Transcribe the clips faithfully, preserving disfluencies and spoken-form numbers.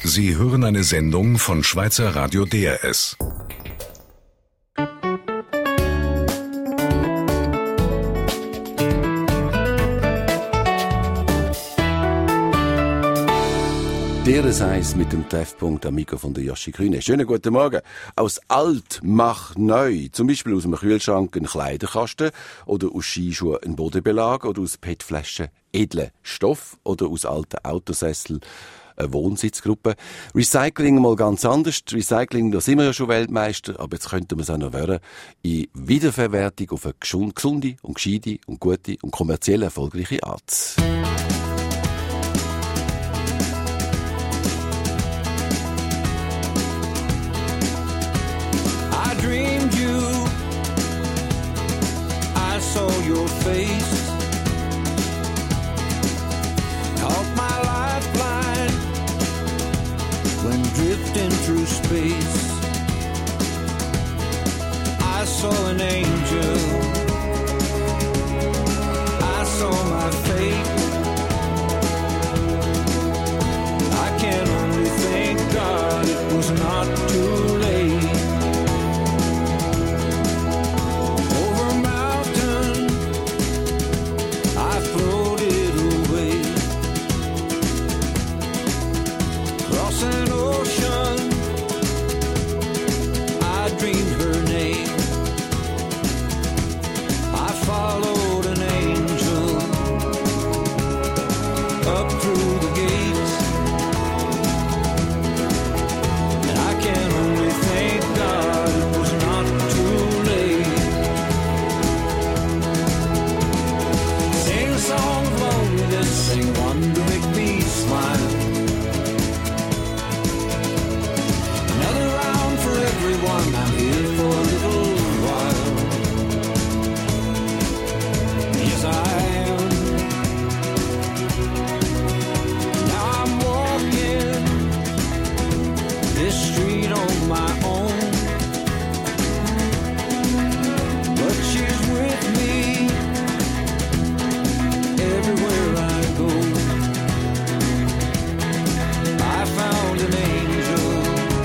Sie hören eine Sendung von Schweizer Radio D R S. D R S eins mit dem Treffpunkt Amigo von der Joschi Kühne. Schönen guten Morgen. Aus alt mach neu. Zum Beispiel aus einem Kühlschrank einen Kleiderkasten oder aus Skischuhen einen Bodenbelag oder aus P E T-Flaschen edlen Stoff oder aus alten Autosessel eine Wohnsitzgruppe. Recycling mal ganz anders. Recycling, da sind wir ja schon Weltmeister, aber jetzt könnten wir es auch noch werden. In Wiederverwertung auf eine gesunde und gescheite und gute und kommerziell erfolgreiche Art. Dreamed you, I saw your face, caught my lifeline when drifting through space. I saw an angel, I saw my fate. I can only thank God it was not too late. An ocean, I dreamed her name. I followed an angel up through the gates, and I can only thank God it was not too late. Sing a song of loneliness, sing one to make me smile. Everyone, I'm here for a little while. Yes, I am. Now I'm walking this street on my own, but she's with me everywhere I go. I found an angel,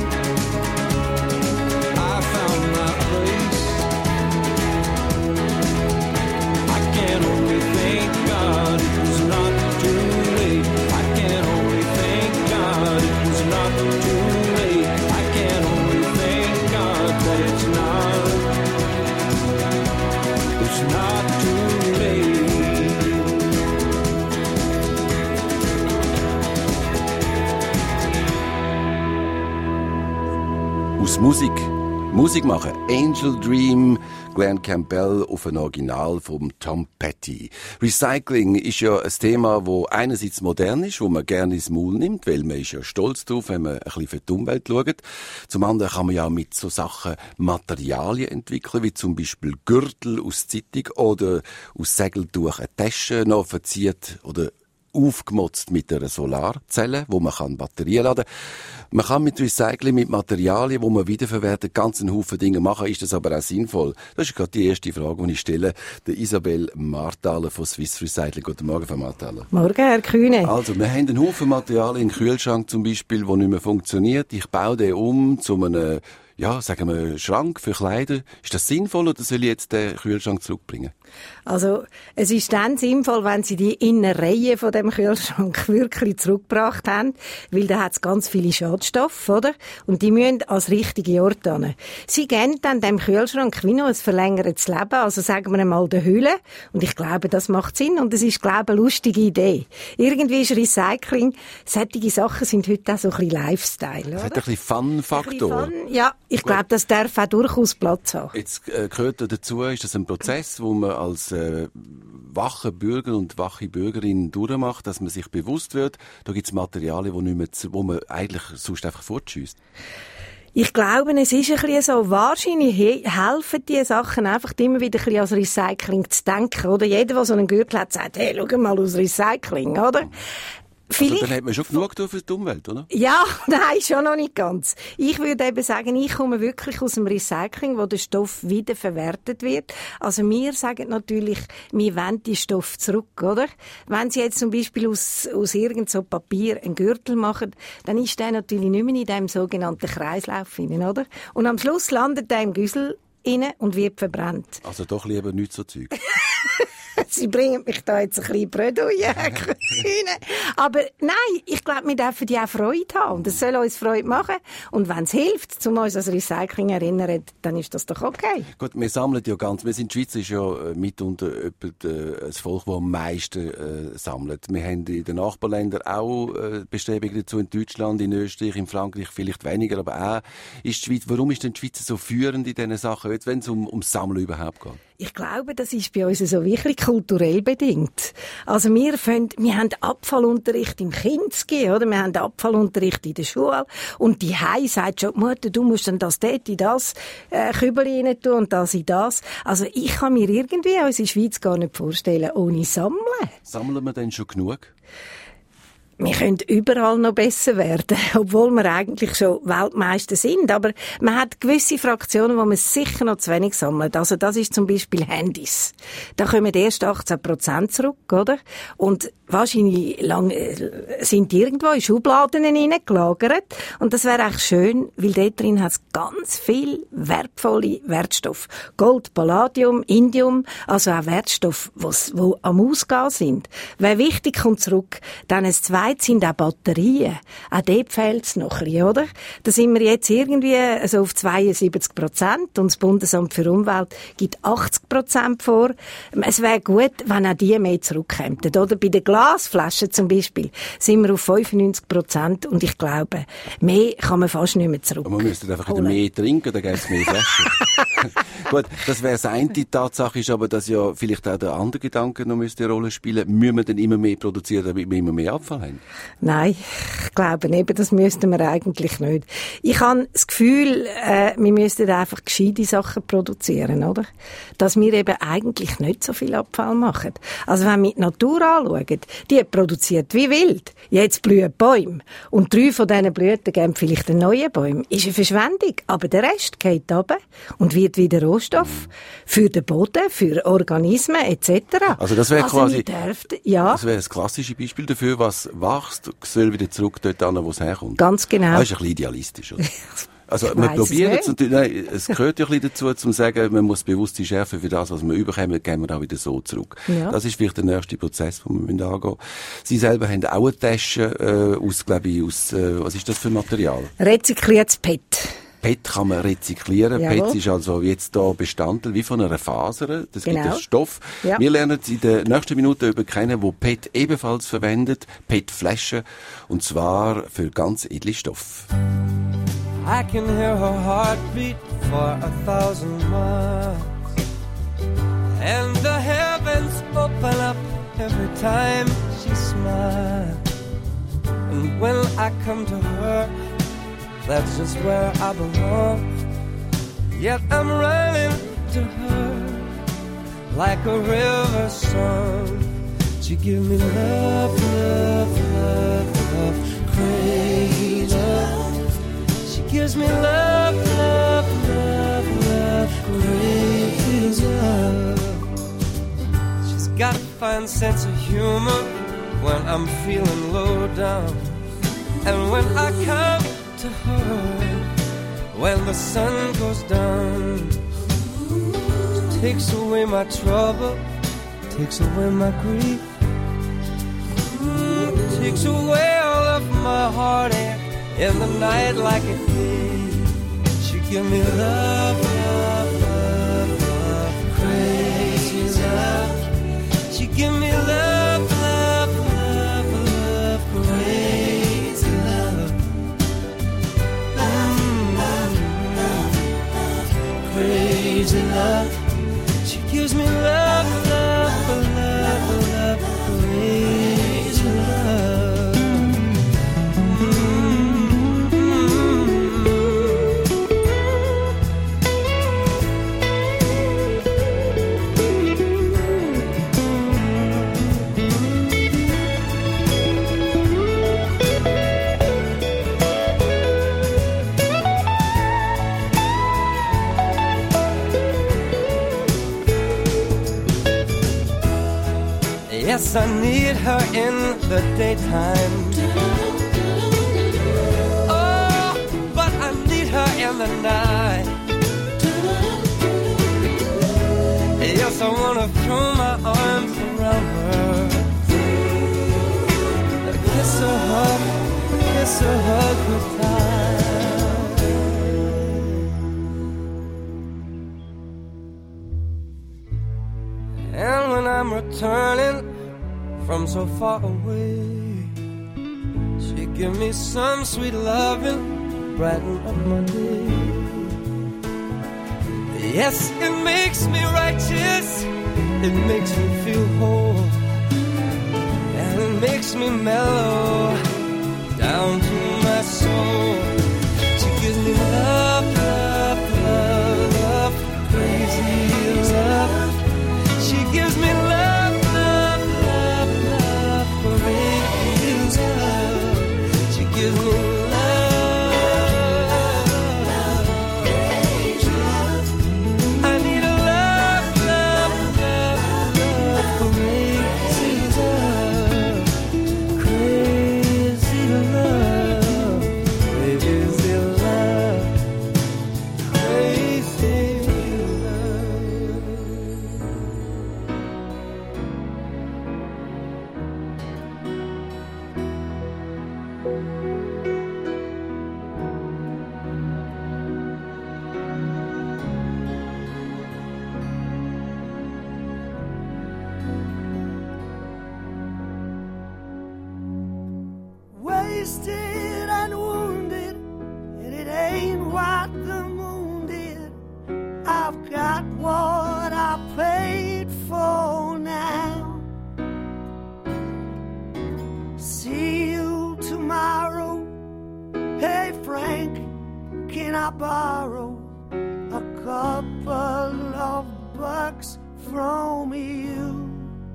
Musik. Musik machen. Angel Dream, Glenn Campbell auf ein Original vom Tom Petty. Recycling ist ja ein Thema, das einerseits modern ist, wo man gerne ins Maul nimmt, weil man ist ja stolz drauf, wenn man ein bisschen für die Umwelt schaut. Zum anderen kann man ja mit so Sachen Materialien entwickeln, wie zum Beispiel Gürtel aus Zeitung oder aus Segeltuch eine Tasche noch verzieht oder aufgemotzt mit einer Solarzelle, wo man kann Batterien laden kann. Man kann mit Recycling, mit Materialien, die man wiederverwertet, ganz einen Haufen Dinge machen. Ist das aber auch sinnvoll? Das ist gerade die erste Frage, die ich stelle. Der Isabel Marthaler von Swiss Recycling. Guten Morgen, Frau Marthaler. Morgen, Herr Kühne. Also, wir haben einen Haufen Materialien im Kühlschrank zum Beispiel, der nicht mehr funktioniert. Ich baue den um zu einem, ja, sagen wir, Schrank für Kleider. Ist das sinnvoll oder soll ich jetzt den Kühlschrank zurückbringen? Also, es ist dann sinnvoll, wenn Sie die Innereien von dem Kühlschrank wirklich zurückgebracht haben, weil da hat es ganz viele Schadstoffe, oder? Und die müssen als richtige Orte hin. Sie geben dann dem Kühlschrank wie noch ein verlängertes Leben, also sagen wir einmal der Hülle. Und ich glaube, das macht Sinn und es ist, glaube ich, eine lustige Idee. Irgendwie ist Recycling, solche Sachen sind heute auch so ein bisschen Lifestyle, oder? Das hat ein bisschen Fun-Faktor. Fun, ja, ich glaube, das darf auch durchaus Platz haben. Jetzt äh, gehört dazu, ist das ein Prozess, wo man als äh, wache Bürger und wache Bürgerin durchmacht, dass man sich bewusst wird, da gibt es Materialien, wo, nicht mehr, wo man eigentlich sonst einfach fortschießt. Ich glaube, es ist ein bisschen so, wahrscheinlich helfen diese Sachen einfach immer wieder ein bisschen als Recycling zu denken, oder? Jeder, der so einen Gürtel hat, sagt, hey, schau mal, aus Recycling, oder? Vielleicht, also dann hat man schon genug getan für die Umwelt, oder? Ja, nein, schon noch nicht ganz. Ich würde eben sagen, ich komme wirklich aus dem Recycling, wo der Stoff wiederverwertet wird. Also wir sagen natürlich, wir wollen die Stoff zurück, oder? Wenn Sie jetzt zum Beispiel aus, aus irgend so Papier einen Gürtel machen, dann ist der natürlich nicht mehr in diesem sogenannten Kreislauf hinein, oder? Und am Schluss landet der im Güssel rein und wird verbrannt. Also doch lieber nicht so Zeug. Sie bringen mich da jetzt ein bisschen Bredouille. Aber nein, ich glaube, wir dürfen die auch Freude haben. Und es soll uns Freude machen. Und wenn es hilft, um uns ans Recycling erinnern, dann ist das doch okay. Gut, wir sammeln ja ganz, wir sind, die Schweiz ist ja mitunter etwa das Volk, das am meisten äh, sammelt. Wir haben in den Nachbarländern auch äh, Bestrebungen dazu, in Deutschland, in Österreich, in Frankreich vielleicht weniger, aber auch ist die Schweiz, warum ist denn die Schweiz so führend in diesen Sachen, jetzt, wenn es um, ums Sammeln überhaupt geht? Ich glaube, das ist bei uns so wirklich kulturell bedingt. Also wir, finden, wir haben Abfallunterricht im Kinski, oder? Wir haben Abfallunterricht in der Schule. Und die Hei sagt schon, Mutter, du musst dann das dort in das äh, Kübeli rein tun und das in das. Also ich kann mir irgendwie unsere Schweiz gar nicht vorstellen, ohne Sammeln. Sammeln wir denn schon genug? Wir können überall noch besser werden, obwohl wir eigentlich schon Weltmeister sind. Aber man hat gewisse Fraktionen, wo man sicher noch zu wenig sammelt. Also das ist zum Beispiel Handys. Da kommen erst achtzehn Prozent zurück, oder? Und wahrscheinlich lang, äh, sind die irgendwo in Schubladen hineingelagert. Und das wäre echt schön, weil dort drin hat es ganz viel wertvolle Wertstoffe. Gold, Palladium, Indium, also auch Wertstoffe, die am Ausgehen sind. Wer wichtig kommt zurück, dann ein zweites sind auch Batterien. Auch dort fehlt es noch ein bisschen, oder? Da sind wir jetzt irgendwie also auf zweiundsiebzig Prozent und das Bundesamt für Umwelt gibt achtzig Prozent vor. Es wäre gut, wenn auch die mehr zurückkämen. Oder bei den Glasflaschen zum Beispiel sind wir auf fünfundneunzig Prozent und ich glaube, mehr kann man fast nicht mehr zurück. Aber man müsste einfach wieder mehr trinken, dann gäbe es mehr Flaschen. Gut, das wäre das eine. Die Tatsache ist aber, dass ja vielleicht auch der andere Gedanke noch müsste eine Rolle spielen. Müssen wir denn immer mehr produzieren, damit wir immer mehr Abfall haben? Nein, ich glaube eben, das müssten wir eigentlich nicht. Ich habe das Gefühl, äh, wir müssten einfach gescheite Sachen produzieren, oder? Dass wir eben eigentlich nicht so viel Abfall machen. Also wenn wir die Natur anschauen, die produziert wie wild. Jetzt blühen Bäume. Und drei von diesen Blüten geben vielleicht einen neuen Baum. Ist eine Verschwendung. Aber der Rest geht runter und wird wieder Rohstoff für den Boden, für Organismen et cetera. Also das wäre also quasi, dürft, ja. das wäre das klassische Beispiel dafür, was wächst, soll wieder zurück dort an, wo es herkommt. Ganz genau. Das ist ein bisschen idealistisch, oder? Also, wir probieren es natürlich, nein, es gehört ja ein bisschen dazu, zum sagen, man muss Bewusstsein schärfen für das, was wir überkommen, gehen wir auch wieder so zurück. Ja. Das ist vielleicht der nächste Prozess, den wir angehen müssen. Sie selber haben auch eine Tasche, äh, aus, glaube ich, aus, äh, was ist das für Material? Rezykliertes P E T. P E T kann man rezyklieren. Jawohl. P E T ist also jetzt da Bestandteil wie von einer Faser. Das genau. gibt einen Stoff. Ja. Wir lernen in den nächsten Minuten über kennen, wo P E T ebenfalls verwendet. P E T-Flaschen. Und zwar für ganz edle Stoffe. I can hear her heartbeat for a thousand miles, and the heavens open up every time she smiles. And when I come to her, that's just where I belong. Yet I'm running to her like a river song. She give me love, love, love, love, crazy love. She gives me love, love, love, love, crazy love. She's got a fine sense of humor when I'm feeling low down, and when I come to her when the sun goes down. She takes away my trouble, takes away my grief, takes away all of my heartache in the night like a thief. She give me love, love, love, love, crazy love. She give me love, love, love, love, crazy love. Crazy love. She gives me love, love, love, love, crazy love. Mm-hmm. Yes, I need her in the daytime. Oh, but I need her in the night. Yes, I wanna throw my arms around her, kiss her, hug, kiss her, hug goodbye. And when I'm returning from so far away, she give me some sweet loving, brighten up my day. Yes, it makes me righteous, it makes me feel whole, and it makes me mellow down to my soul. She gives me love, love, love, love, crazy love. She gives me love, love, love, love, crazy love. She gives me love. Wasted and wounded, and it ain't what the moon did. I've got what I paid for now. See you tomorrow. Hey Frank, can I borrow a couple of bucks from you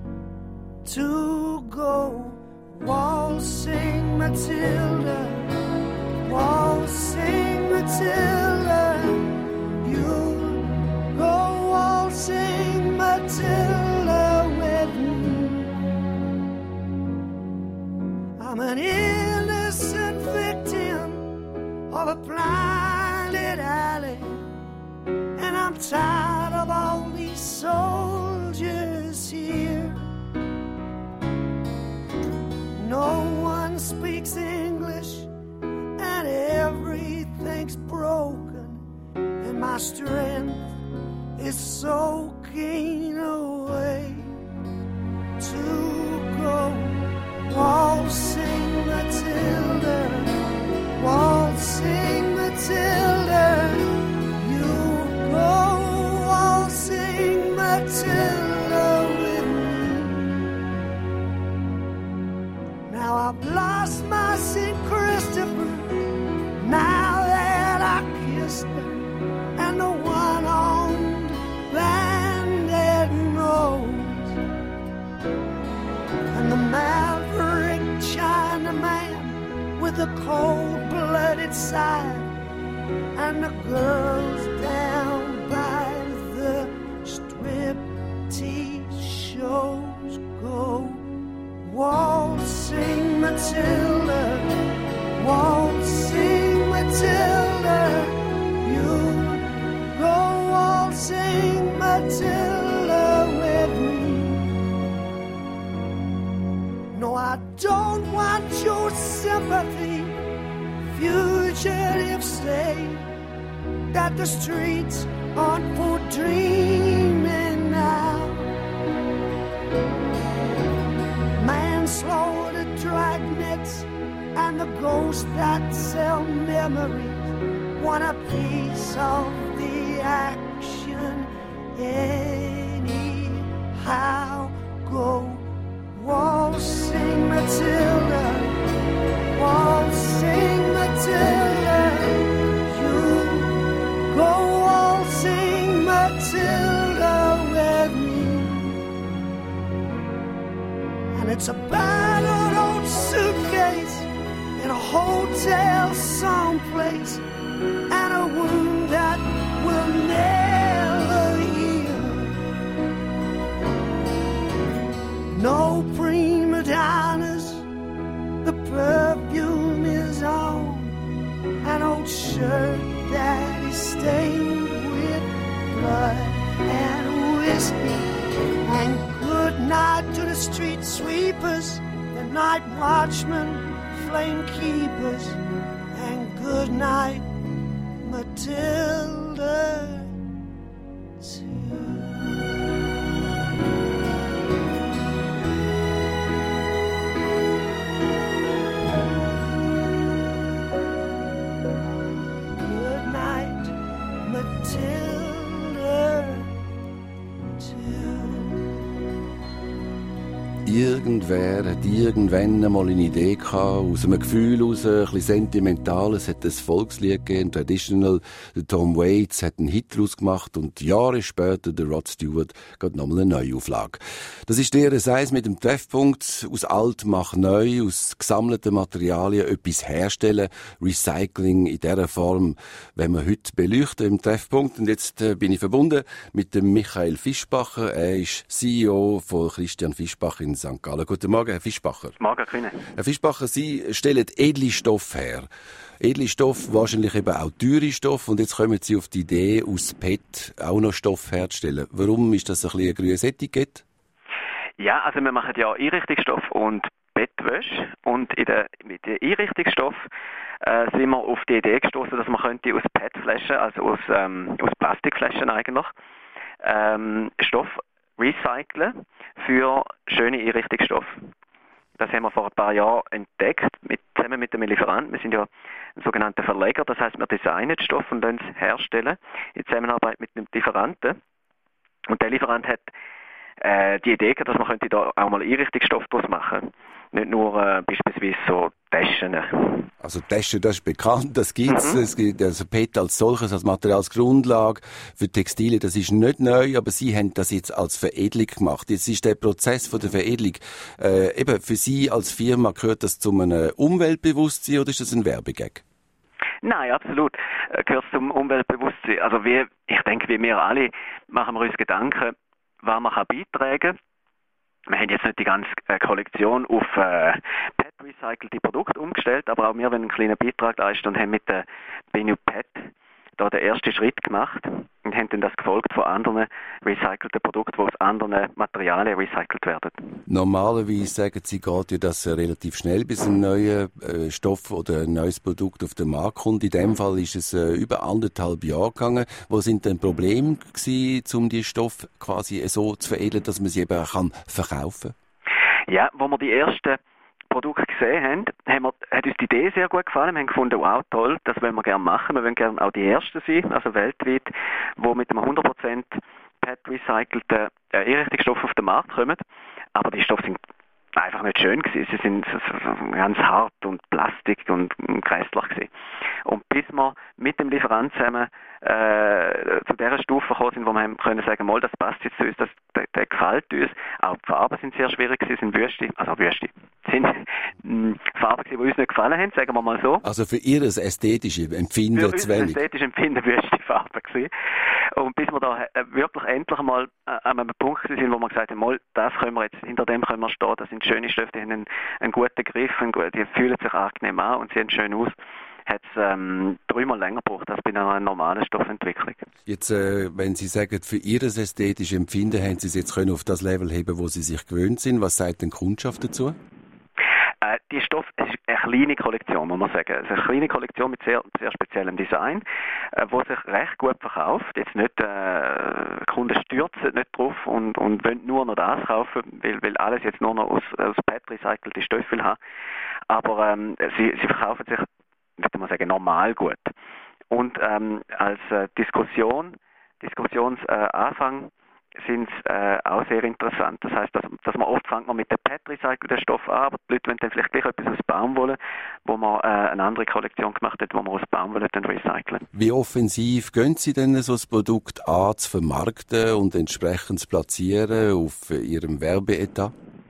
to go waltzing Matilda, waltzing Matilda, you'll go waltzing Matilda with me. I'm an innocent victim of a blinded alley, and I'm tired of all these soldiers here. No one speaks English, and everything's broken, and my strength is soaking away. To go waltzing Matilda, waltzing Matilda, you go waltzing Matilda with me. Now I've lost my Saint Christopher, now that I kissed her, and the one-armed bandit knows, and the maverick Chinaman with the cold-blooded side, and the girls down by the striptease shows go waltzing Matilda, waltzing Matilda, you go waltzing Matilda with me. No, I don't want your sympathy, fugitive, say that the streets aren't for dreaming now. Manslaughter, dragnets, and the ghosts that sell memories want a piece of the action anyhow. Go waltzing Matilda, waltzing Matilda, you go waltzing Matilda with me. And it's a battered old suitcase in a hotel someplace, and a wound that will never heal. No sweepers, the night watchmen, flame keepers, and good night, Matilda, too. Irgendwer hat irgendwann einmal eine Idee gehabt, aus einem Gefühl heraus, ein bisschen sentimental. Es hat ein Volkslied gegeben, Traditional. Der Tom Waits hat einen Hit daraus gemacht und Jahre später der Rod Stewart geht nochmal eine Neuauflage. Das ist der Seis mit dem Treffpunkt. Aus alt mach neu, aus gesammelten Materialien etwas herstellen. Recycling in dieser Form, wenn wir heute beleuchten im Treffpunkt. Und jetzt äh, bin ich verbunden mit dem Michael Fischbacher. Er ist C E O von Christian Fischbach in Sankt Gallen. Guten Morgen, Herr Fischbacher. Morgen, Kühne. Herr Fischbacher, Sie stellen edle Stoffe her. Edle Stoffe, wahrscheinlich eben auch teure Stoffe. Und jetzt kommen Sie auf die Idee, aus P E T auch noch Stoff herzustellen. Warum ist das ein bisschen ein grünes Etikett? Ja, also wir machen ja Einrichtungsstoff und Bettwäsche. Und in der, mit dem Einrichtungsstoff äh, sind wir auf die Idee gestoßen, dass man könnte aus P E T-Flaschen, also aus, ähm, aus Plastikflaschen eigentlich, ähm, Stoff recyceln für schöne Einrichtungsstoffe. Das haben wir vor ein paar Jahren entdeckt, mit, zusammen mit dem Lieferanten. Wir sind ja ein sogenannter Verleger, das heisst, wir designen den Stoff und dann herstellen in Zusammenarbeit mit dem Lieferanten. Und der Lieferant hat äh, die Idee gehabt, dass man könnte da auch mal Einrichtungsstoff draus machen. Nicht nur äh, beispielsweise so Taschen. Also Taschen, das ist bekannt, das gibt's. Mhm. Es gibt also P E T als solches, als Materialsgrundlage für Textilien, das ist nicht neu, aber Sie haben das jetzt als Veredelung gemacht. Jetzt ist der Prozess von der Veredelung, äh, eben für Sie als Firma, gehört das zu einem Umweltbewusstsein oder ist das ein Werbegag? Nein, absolut. Äh, gehört zum Umweltbewusstsein. Also wir, ich denke, wie wir alle machen wir uns Gedanken, was man kann beitragen kann. Wir haben jetzt nicht die ganze äh, Kollektion auf äh, P E T-recycelte Produkte umgestellt, aber auch wir wollen einen kleinen Beitrag leisten und haben mit der Benu P E T da den ersten Schritt gemacht und haben dann das gefolgt von anderen recycelten Produkten, die aus anderen Materialien recycelt werden. Normalerweise sagen Sie, geht ja das relativ schnell, bis ein neuer äh, Stoff oder ein neues Produkt auf den Markt kommt. In dem Fall ist es äh, über anderthalb Jahre gegangen. Wo sind denn Probleme gewesen, um die Stoffe quasi so zu veredeln, dass man sie eben auch verkaufen kann? Ja, wo wir die ersten Produkte gesehen haben, haben wir, hat uns die Idee sehr gut gefallen. Wir haben gefunden, wow, toll, das wollen wir gerne machen. Wir wollen gerne auch die Ersten sein, also weltweit, die mit einem hundert Prozent P E T-recycelten äh, Einrichtungsstoff auf den Markt kommen. Aber die Stoffe sind einfach nicht schön gewesen. Sie sind ganz hart und plastik und grässlich gewesen. Und bis wir mit dem Lieferanten zusammen äh, zu dieser Stufe gekommen sind, wo wir haben können sagen, mal, das passt jetzt zu uns, das, der, der gefällt uns. Auch die Farben sind sehr schwierig gewesen, sind Wüste, also Wüste, sind mh, Farben gewesen, die uns nicht gefallen haben, sagen wir mal so. Also für Ihr ästhetisches Empfinden für zu wenig? Für ästhetisches Empfinden Wüste Farben gewesen. Und bis wir da äh, wirklich endlich mal äh, an einem Punkt sind, wo wir gesagt haben, mal, das können wir jetzt, hinter dem können wir stehen, das sind schöne Stoffe, die haben einen, einen guten Griff, einen, die fühlen sich angenehm an und sehen schön aus, hat es ähm, dreimal länger gebraucht als bei einer normalen Stoffentwicklung. Jetzt, äh, wenn Sie sagen, für Ihr ästhetisches Empfinden haben Sie es jetzt können auf das Level heben, wo Sie sich gewöhnt sind. Was sagt denn die Kundschaft dazu? Äh, die Stoff, es ist eine kleine Kollektion, muss man sagen. Es ist eine kleine Kollektion mit sehr, sehr speziellem Design, äh, wo sich recht gut verkauft. Jetzt nicht, äh, Kunden stürzen nicht drauf und, und wollen nur noch das kaufen, weil, weil alles jetzt nur noch aus, aus P E T-recycelte Stoffe haben. Aber ähm, sie, sie verkaufen sich, würde man sagen, normal gut. Und ähm, als äh, Diskussion, Diskussionsanfang äh, sind es äh, auch sehr interessant. Das heisst, dass, dass man oft fängt man mit dem P E T-recycelten Stoff an, aber die Leute wollen dann vielleicht gleich etwas aus Baumwolle, wo man äh, eine andere Kollektion gemacht hat, wo man aus Baumwolle dann recyceln. Wie offensiv gehen Sie denn so ein Produkt an zu vermarkten und entsprechend zu platzieren auf Ihrem Werbeetat?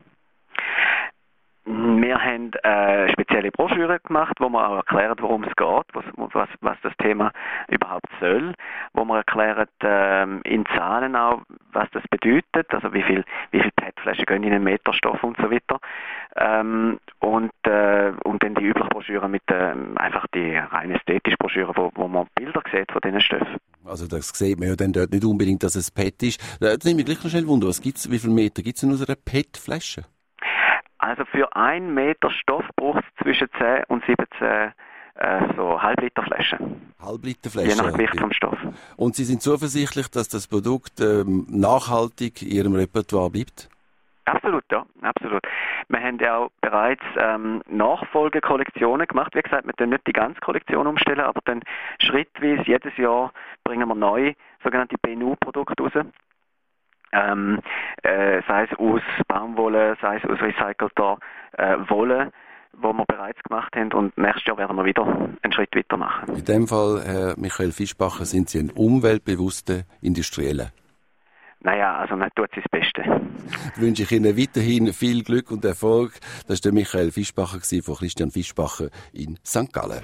Wir haben äh, spezielle Broschüren gemacht, wo wir auch erklären, worum es geht, was, was, was das Thema überhaupt soll, wo wir erklären ähm, in Zahlen auch, was das bedeutet, also wie viel, wie viel P E T-Flaschen gehen in einen Meter Stoff und so weiter. Ähm, und, äh, und dann die übliche Broschüre mit ähm, einfach die rein ästhetische Broschüre, wo, wo man Bilder sieht von diesen Stoffen. Also das sieht man ja dann dort nicht unbedingt, dass es P E T ist. Das nimmt mich gleich noch schnell Wunder, was gibt's, wie viele Meter gibt es in unserer P E T-Flasche? Also für einen Meter Stoff braucht es zwischen zehn und siebzehn äh, so Halbliterflaschen. Halbliterflaschen? Je nach Gewicht vom Stoff. Und Sie sind zuversichtlich, dass das Produkt ähm, nachhaltig in Ihrem Repertoire bleibt? Absolut, ja, absolut. Wir haben ja auch bereits ähm, Nachfolgekollektionen gemacht. Wie gesagt, wir können nicht die ganze Kollektion umstellen, aber dann schrittweise jedes Jahr bringen wir neue sogenannte B N U-Produkte raus. Ähm, äh, sei es aus Baumwolle, sei es aus recycelter äh, Wolle, wo wir bereits gemacht haben, und nächstes Jahr werden wir wieder einen Schritt weiter machen. In dem Fall, Herr Michael Fischbacher, sind Sie ein umweltbewusster Industrieller. Naja, also nicht tut sie das Beste. Da wünsche ich Ihnen weiterhin viel Glück und Erfolg. Das war der Michael Fischbacher von Christian Fischbacher in Sankt Gallen.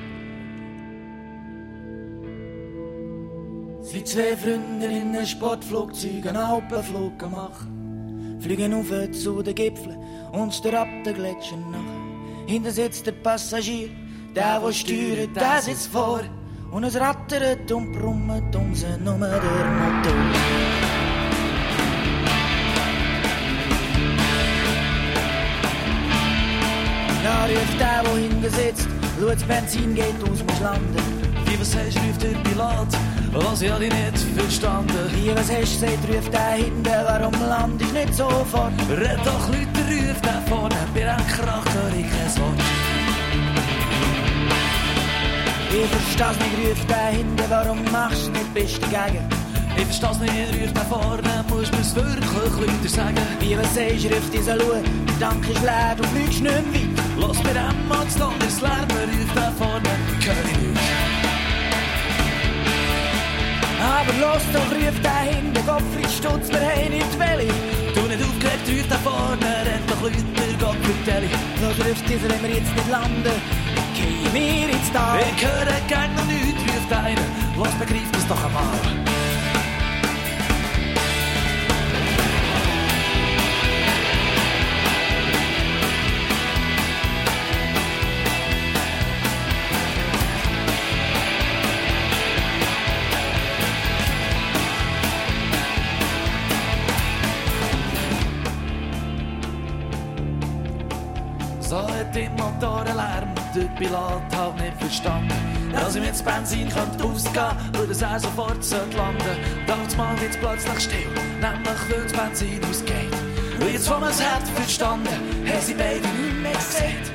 Sie zwei Freunde in einem Sportflugzeug einen Alpenflug gemacht. Fliegen auf zu den Gipfeln und stehen den Gletscher nach. Hinten sitzt der Passagier, der, der steuert, der sitzt vor. Und es rattert und brummt um sie nur der Motor. Da ruft der, der hinten sitzt, schau, das Benzin geht aus, muss landen. Wie, was hast du, ruft der Pilot, was ich alle nicht verstanden. Wie, was hast du, sagt, ruft der hinten, warum land ich nicht sofort? Red doch Leute, ruft der vorne, bei einem Kracher, ich kein Wort. Ich versteh's nicht, ruft der hinten, warum machst du nicht, bist du dagegen? Ich versteh's nicht, ruft der vorne, musst mir's wirklich Leute sagen. Wie, was sagst du, ruft dieser Schaue, der Dank ist leer, du fliegst nicht mehr weit. Lass mir den Mann zu das Lärmen, ruft der vorne, hör ich nicht. Aber los doch, ruft der hinten, Gottfried Stutz, wir haben nicht Welle. Du nicht aufgeregt, ruft der vorne, rennt doch Leute, der Gottfried Deli. Los ruft dieser, wenn wir jetzt nicht landen, gehen wir jetzt da. Ich höre gern noch nichts, ruft einer, los begreif das doch einmal. So hat im Motorenlärm der Pilot halt nicht verstanden, dass ihm jetzt Benzin könnte ausgehen, würde es auch sofort landen. Doch mal wird's plötzlich still, nämlich weil das Benzin ausgeht. Und jetzt, wo man es hat verstanden, haben sie beide nicht mehr gesehen.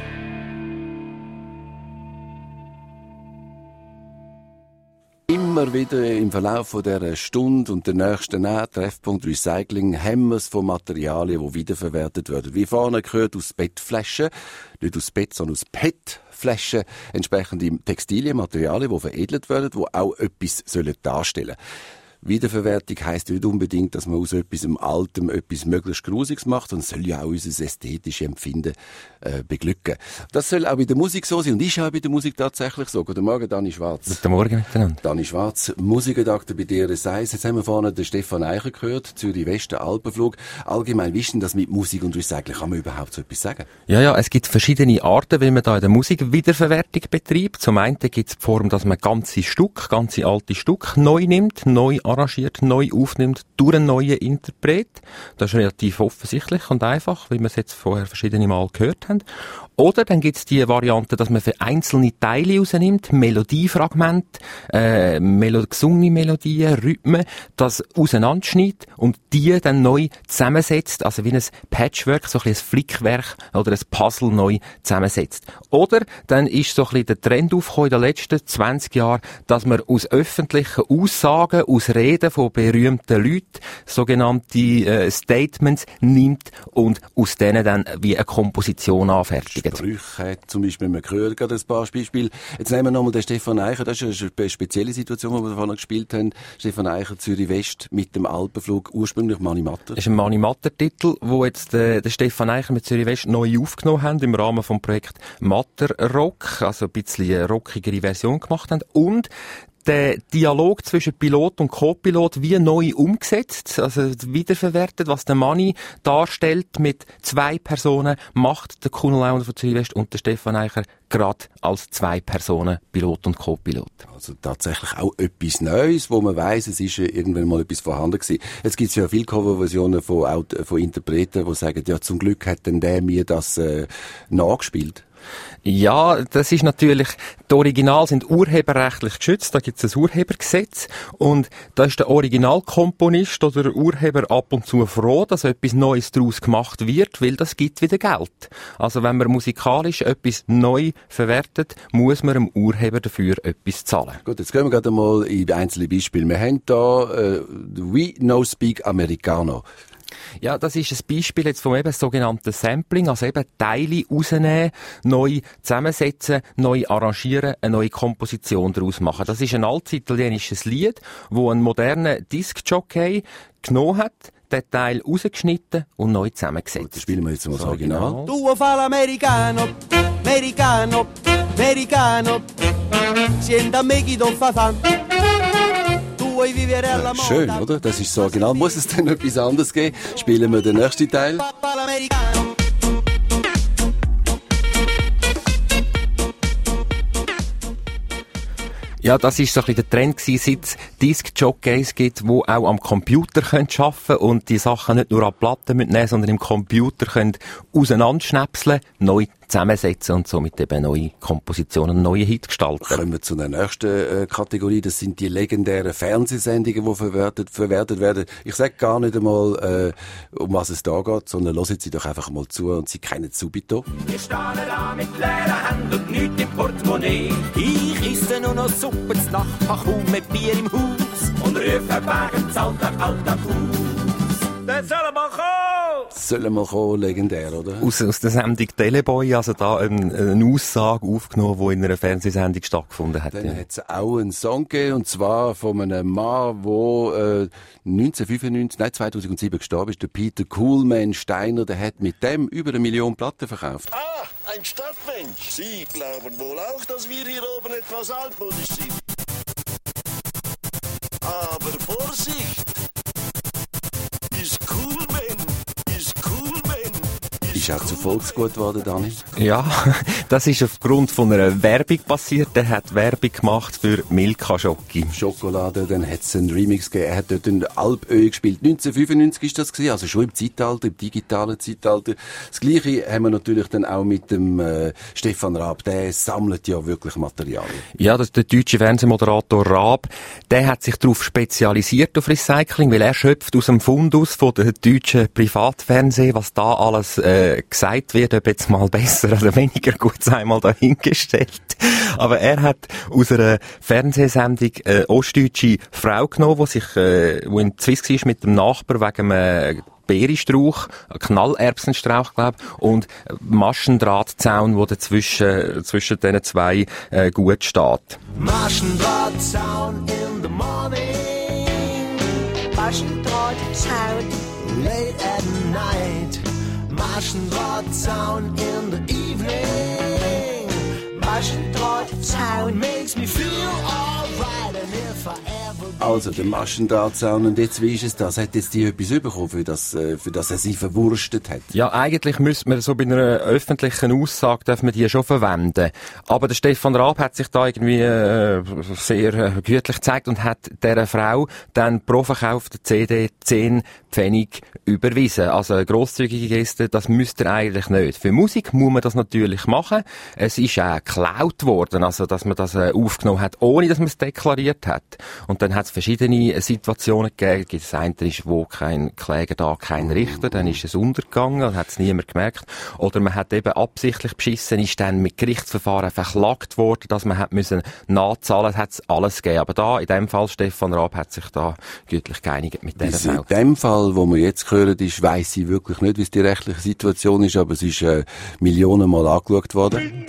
Immer wieder im Verlauf dieser Stunde und der nächsten auch, Treffpunkt Recycling, haben wir es von Materialien, die wiederverwertet werden. Wie vorne gehört, aus P E T-Flaschen, nicht aus P E T, sondern aus P E T-Flaschen, entsprechende Textilien, Materialien, die veredelt werden, die auch etwas darstellen sollen. Wiederverwertung heisst nicht unbedingt, dass man aus etwas Altem etwas möglichst Grusiges macht, und soll ja auch unser ästhetisches Empfinden äh, beglücken. Das soll auch bei der Musik so sein, und ist auch bei der Musik tatsächlich so. Guten Morgen, Dani Schwarz. Guten Morgen miteinander. Dani Schwarz, Musikredakteur bei D R S eins. Jetzt haben wir vorne den Stefan Eicher gehört, Zürich Westen, Alpenflug. Allgemein, wie ist denn das mit Musik und Recycling? Kann man überhaupt so etwas sagen? Ja, ja, es gibt verschiedene Arten, wie man da in der Musik Wiederverwertung betreibt. Zum einen gibt es die Form, dass man ganze Stück, ganze alte Stück neu nimmt, neu arrangiert, neu aufnimmt durch einen neuen Interpret. Das ist relativ offensichtlich und einfach, wie wir es jetzt vorher verschiedene Mal gehört haben. Oder dann gibt es die Variante, dass man für einzelne Teile rausnimmt, Melodiefragmente, äh, Melo- gesungene Melodien, Rhythmen, das auseinanderschneidet und die dann neu zusammensetzt, also wie ein Patchwork, so ein bisschen ein Flickwerk oder ein Puzzle neu zusammensetzt. Oder dann ist so ein bisschen der Trend aufgekommen in den letzten zwanzig Jahren, dass man aus öffentlichen Aussagen, aus Reden von berühmten Leuten sogenannte äh, Statements nimmt und aus denen dann wie eine Komposition anfertigt. Sprüche, zum Beispiel, wir hören gerade ein paar Beispiele. Jetzt nehmen wir nochmal den Stefan Eicher, das ist eine spezielle Situation, die wir vorhin gespielt haben. Stefan Eicher, Zürich West, mit dem Alpenflug, ursprünglich Mani Matter. Das ist ein Mani Matter-Titel, wo jetzt äh, der Stefan Eicher mit Zürich West neu aufgenommen haben, im Rahmen vom Projekt Matter Rock, also ein bisschen eine rockigere Version gemacht haben. Und der Dialog zwischen Pilot und Co-Pilot wie neu umgesetzt, also wiederverwertet, was der Manni darstellt mit zwei Personen, macht der Kuno Launer von Zürich West und der Stefan Eicher gerade als zwei Personen Pilot und Co-Pilot. Also tatsächlich auch etwas Neues, wo man weiss, es ist irgendwann mal etwas vorhanden gewesen. Jetzt gibt es ja viele Coverversionen von, Aut- von Interpreten, die sagen, ja, zum Glück hat denn der mir das äh, nachgespielt. Ja, das ist natürlich, die Originale sind urheberrechtlich geschützt, da gibt es ein Urhebergesetz und da ist der Originalkomponist oder der Urheber ab und zu froh, dass etwas Neues daraus gemacht wird, weil das gibt wieder Geld. Also wenn man musikalisch etwas neu verwertet, muss man dem Urheber dafür etwas zahlen. Gut, jetzt gehen wir gerade mal in einzelne Beispiele. Wir haben hier äh, «We No Speak Americano». Ja, das ist ein Beispiel jetzt vom eben sogenannten Sampling, also eben Teile rausnehmen, neu zusammensetzen, neu arrangieren, eine neue Komposition daraus machen. Das ist ein altes italienisches Lied, wo ein moderner Disc-Jockey genommen hat, den Teil rausgeschnitten und neu zusammengesetzt. Gut, das spielen wir jetzt mal das Original. Tuo fa l'americano, americano, americano. Sienta me chi don fa fan. Ja, schön, oder? Das ist das Original. Muss es denn etwas anderes geben? Spielen wir den nächsten Teil. Ja, das ist so ein bisschen der Trend gewesen, seit es Disc-Jockeys gibt, die auch am Computer arbeiten können und die Sachen nicht nur an Platten mitnehmen, sondern im Computer können auseinanderschnäpseln, neu zusammensetzen und somit eben neue Kompositionen, neue Hits gestalten. Kommen wir zu der nächsten äh, Kategorie. Das sind die legendären Fernsehsendungen, die verwertet, verwertet werden. Ich sage gar nicht einmal, äh, um was es da geht, sondern hören Sie doch einfach mal zu und Sie kennen Subito. Wir stehen da mit leeren Händen und nichts im Portemonnaie. Ich esse nur noch Suppe zur Nacht, mach kaum mit Bier im Haus und rufe wegen Alltag, Alltag aus. Dann sollen wir kommen! Sollen wir kommen, legendär, oder? Aus, aus der Sendung Teleboy, also da eine, eine Aussage aufgenommen, die in einer Fernsehsendung stattgefunden hat. Dann ja. hat es auch einen Song gegeben, und zwar von einem Mann, der äh, neunzehnhundertfünfundneunzig, nein, zweitausendsieben gestorben ist, der Peter Coolman Steiner, der hat mit dem über eine Million Platten verkauft. Ah, ein Stadtmensch. Sie glauben wohl auch, dass wir hier oben etwas altmodisch sind. Aber Vorsicht! Ist Coolman, ist Coolman. Ist auch zu Volksgut geworden, Dani? Ja, das ist aufgrund von einer Werbung passiert. Der hat Werbung gemacht für Milka Schoki. Schokolade, dann hat es einen Remix gegeben. Er hat dort ein Alpöl gespielt. neunzehnhundertfünfundneunzig ist das gewesen, also schon im Zeitalter, im digitalen Zeitalter. Das Gleiche haben wir natürlich dann auch mit dem äh, Stefan Raab. Der sammelt ja wirklich Material. Ja, das ist der deutsche Fernsehmoderator Raab. Der hat sich darauf spezialisiert auf Recycling, weil er schöpft aus dem Fundus von der deutschen Privatfernsehen, was da alles äh, gesagt wird, ob jetzt mal besser oder weniger gut, sei mal dahingestellt. Aber er hat aus einer Fernsehsendung eine ostdeutsche Frau genommen, die sich, äh, die in Swiss war mit dem Nachbar wegen einem Beerenstrauch, Knallerbsenstrauch, glaub, und Maschendrahtzaun, der dazwischen, zwischen diesen zwei, äh, gut steht. Maschendrahtzaun in the morning, Maschendrahtzaun late at night, Maschendrahtzaun in the evening, Maschendrahtzaun makes me feel alright and if I ever... Also, der Maschendrahtzaun, und jetzt, wie ist es das? Hat jetzt die etwas bekommen, für das, für das er sie verwurstet hat? Ja, eigentlich müsste man so bei einer öffentlichen Aussage, darf man die schon verwenden. Aber der Stefan Raab hat sich da irgendwie äh, sehr äh, gütlich gezeigt und hat dieser Frau dann pro verkaufte C D zehn Pfennig überwiesen. Also eine grosszügige Geste, das müsste er eigentlich nicht. Für Musik muss man das natürlich machen. Es ist auch geklaut worden, also dass man das äh, aufgenommen hat, ohne dass man es deklariert hat. Und dann hat es verschiedene Situationen gegeben. Das eine ist, wo kein Kläger da, kein Richter, dann ist es untergegangen, dann hat es niemand gemerkt. Oder man hat eben absichtlich beschissen, ist dann mit Gerichtsverfahren verklagt worden, dass man hat müssen nachzahlen, hat es alles gegeben. Aber da, in dem Fall, Stefan Raab hat sich da gütlich geeinigt mit dieser Frau. In dem Fall, wo wir jetzt hören, ist, weiss ich wirklich nicht, wie es die rechtliche Situation ist, aber es ist äh, Millionenmal angeschaut worden.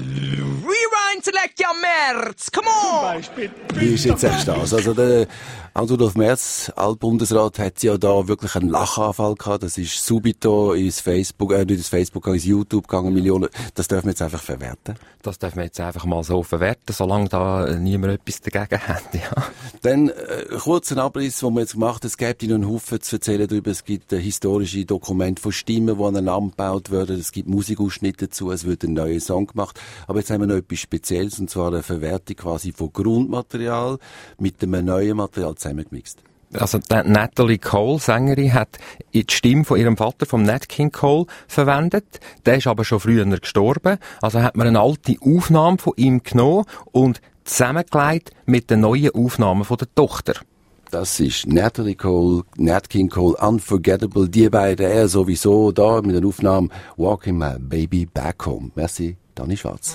Rewind select your März, come on! Wie ist jetzt echt das? Also der Hans-Rudolf Merz, Altbundesrat, hat ja da wirklich einen Lachanfall gehabt. Das ist subito ins Facebook, äh, nicht ins Facebook, ins YouTube gegangen, Millionen. Das dürfen wir jetzt einfach verwerten. Das dürfen wir jetzt einfach mal so verwerten, solange da niemand etwas dagegen hat, ja. Dann, äh, kurz ein Abriss, den wir jetzt gemacht haben. Es gibt Ihnen einen Haufen zu erzählen darüber. Es gibt äh, historische Dokumente von Stimmen, die aneinander gebaut werden. Es gibt Musikausschnitte dazu. Es wird ein neuer Song gemacht. Aber jetzt haben wir noch etwas Spezielles, und zwar eine Verwertung quasi von Grundmaterial mit einem neuen Material zusammengemixt. Also Natalie Cole, Sängerin, hat die Stimme von ihrem Vater, vom Nat King Cole, verwendet. Der ist aber schon früher gestorben. Also hat man eine alte Aufnahme von ihm genommen und zusammengelegt mit den neuen Aufnahmen von der Tochter. Das ist Natalie Cole, Nat King Cole, Unforgettable. Die beiden, er sowieso da mit den Aufnahmen Walking My Baby Back Home. Merci, Dani Schwarz.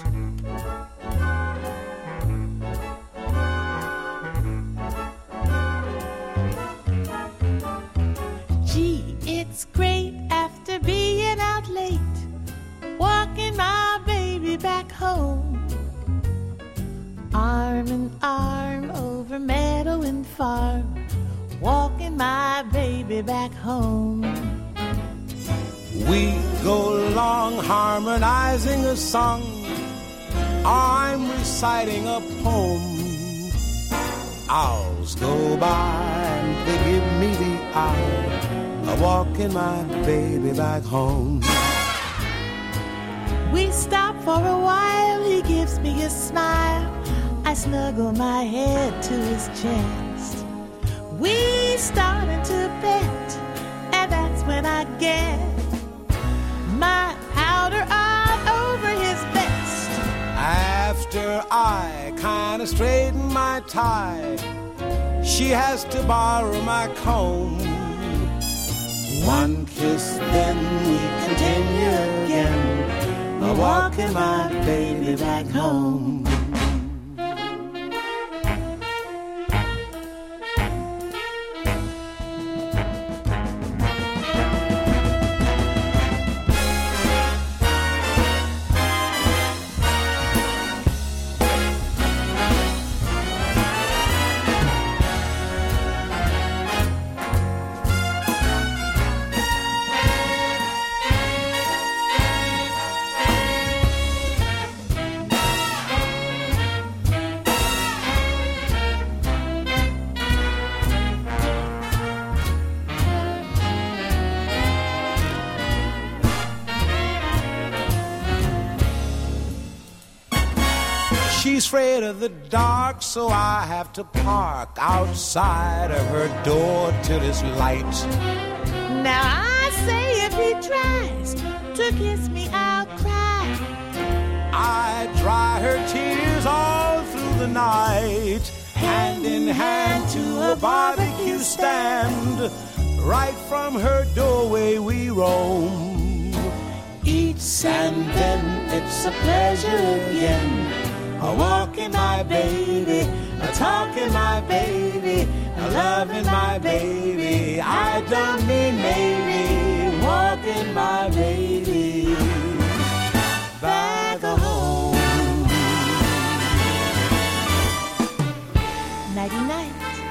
It's great after being out late, walking my baby back home. Arm in arm over meadow and farm, walking my baby back home. We go along harmonizing a song, I'm reciting a poem. Hours go by and they give me the eye, I'm walking my baby back home. We stop for a while, he gives me a smile, I snuggle my head to his chest. We start into bed, and that's when I get my powder on over his vest. After I kinda straighten my tie, she has to borrow my comb. One kiss, then we continue again, I'm walking my baby back home. She's afraid of the dark, so I have to park outside of her door till it's light. Now I say if he tries to kiss me, I'll cry. I dry her tears all through the night, hand in hand to a barbecue stand. Right from her doorway we roam. Eats and then it's a pleasure again. A walking my baby, a talking my baby, a loving my baby. I don't mean maybe, walking my baby back home. Nighty night.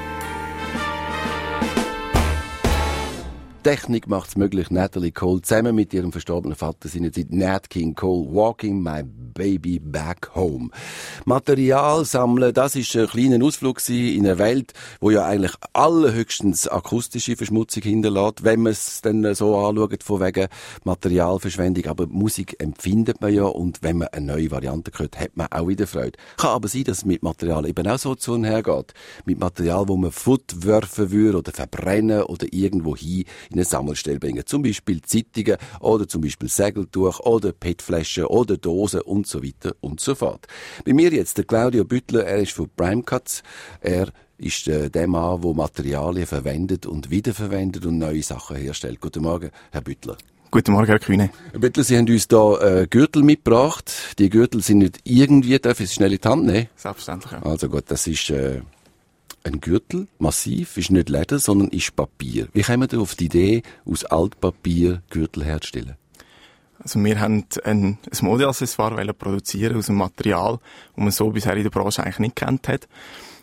Technik macht's möglich. Natalie Cole zusammen mit ihrem verstorbenen Vater sind sie Nat King Cole, Walking My Baby Back Home. Material sammeln, das ist ein kleiner Ausflug in eine Welt, wo ja eigentlich allerhöchstens akustische Verschmutzung hinterlässt, wenn man es dann so anschaut, von wegen Materialverschwendung. Aber Musik empfindet man ja, und wenn man eine neue Variante hört, hat man auch wieder Freude. Kann aber sein, dass es mit Material eben auch so zu und her geht. Mit Material, wo man fortwerfen würde oder verbrennen oder irgendwo hin in eine Sammelstelle bringen. Zum Beispiel Zeitungen oder zum Beispiel Segeltuch oder P E T-Flaschen oder Dosen und so weiter und so fort. Bei mir jetzt der Claudio Büttler, er ist von Prime Cuts. Er ist äh, der Mann, der Materialien verwendet und wiederverwendet und neue Sachen herstellt. Guten Morgen, Herr Büttler. Guten Morgen, Herr Kühne. Herr Büttler, Sie haben uns da äh, Gürtel mitgebracht. Die Gürtel sind nicht irgendwie, darf ich es schnell in die Hand nehmen? Selbstverständlich, ja. Also gut, das ist äh, ein Gürtel, massiv, ist nicht Leder, sondern ist Papier. Wie kommen wir auf die Idee, aus Altpapier Gürtel herzustellen? Also wir haben ein, ein Modeaccessoire produzieren aus einem Material, das man so bisher in der Branche eigentlich nicht kennt hat.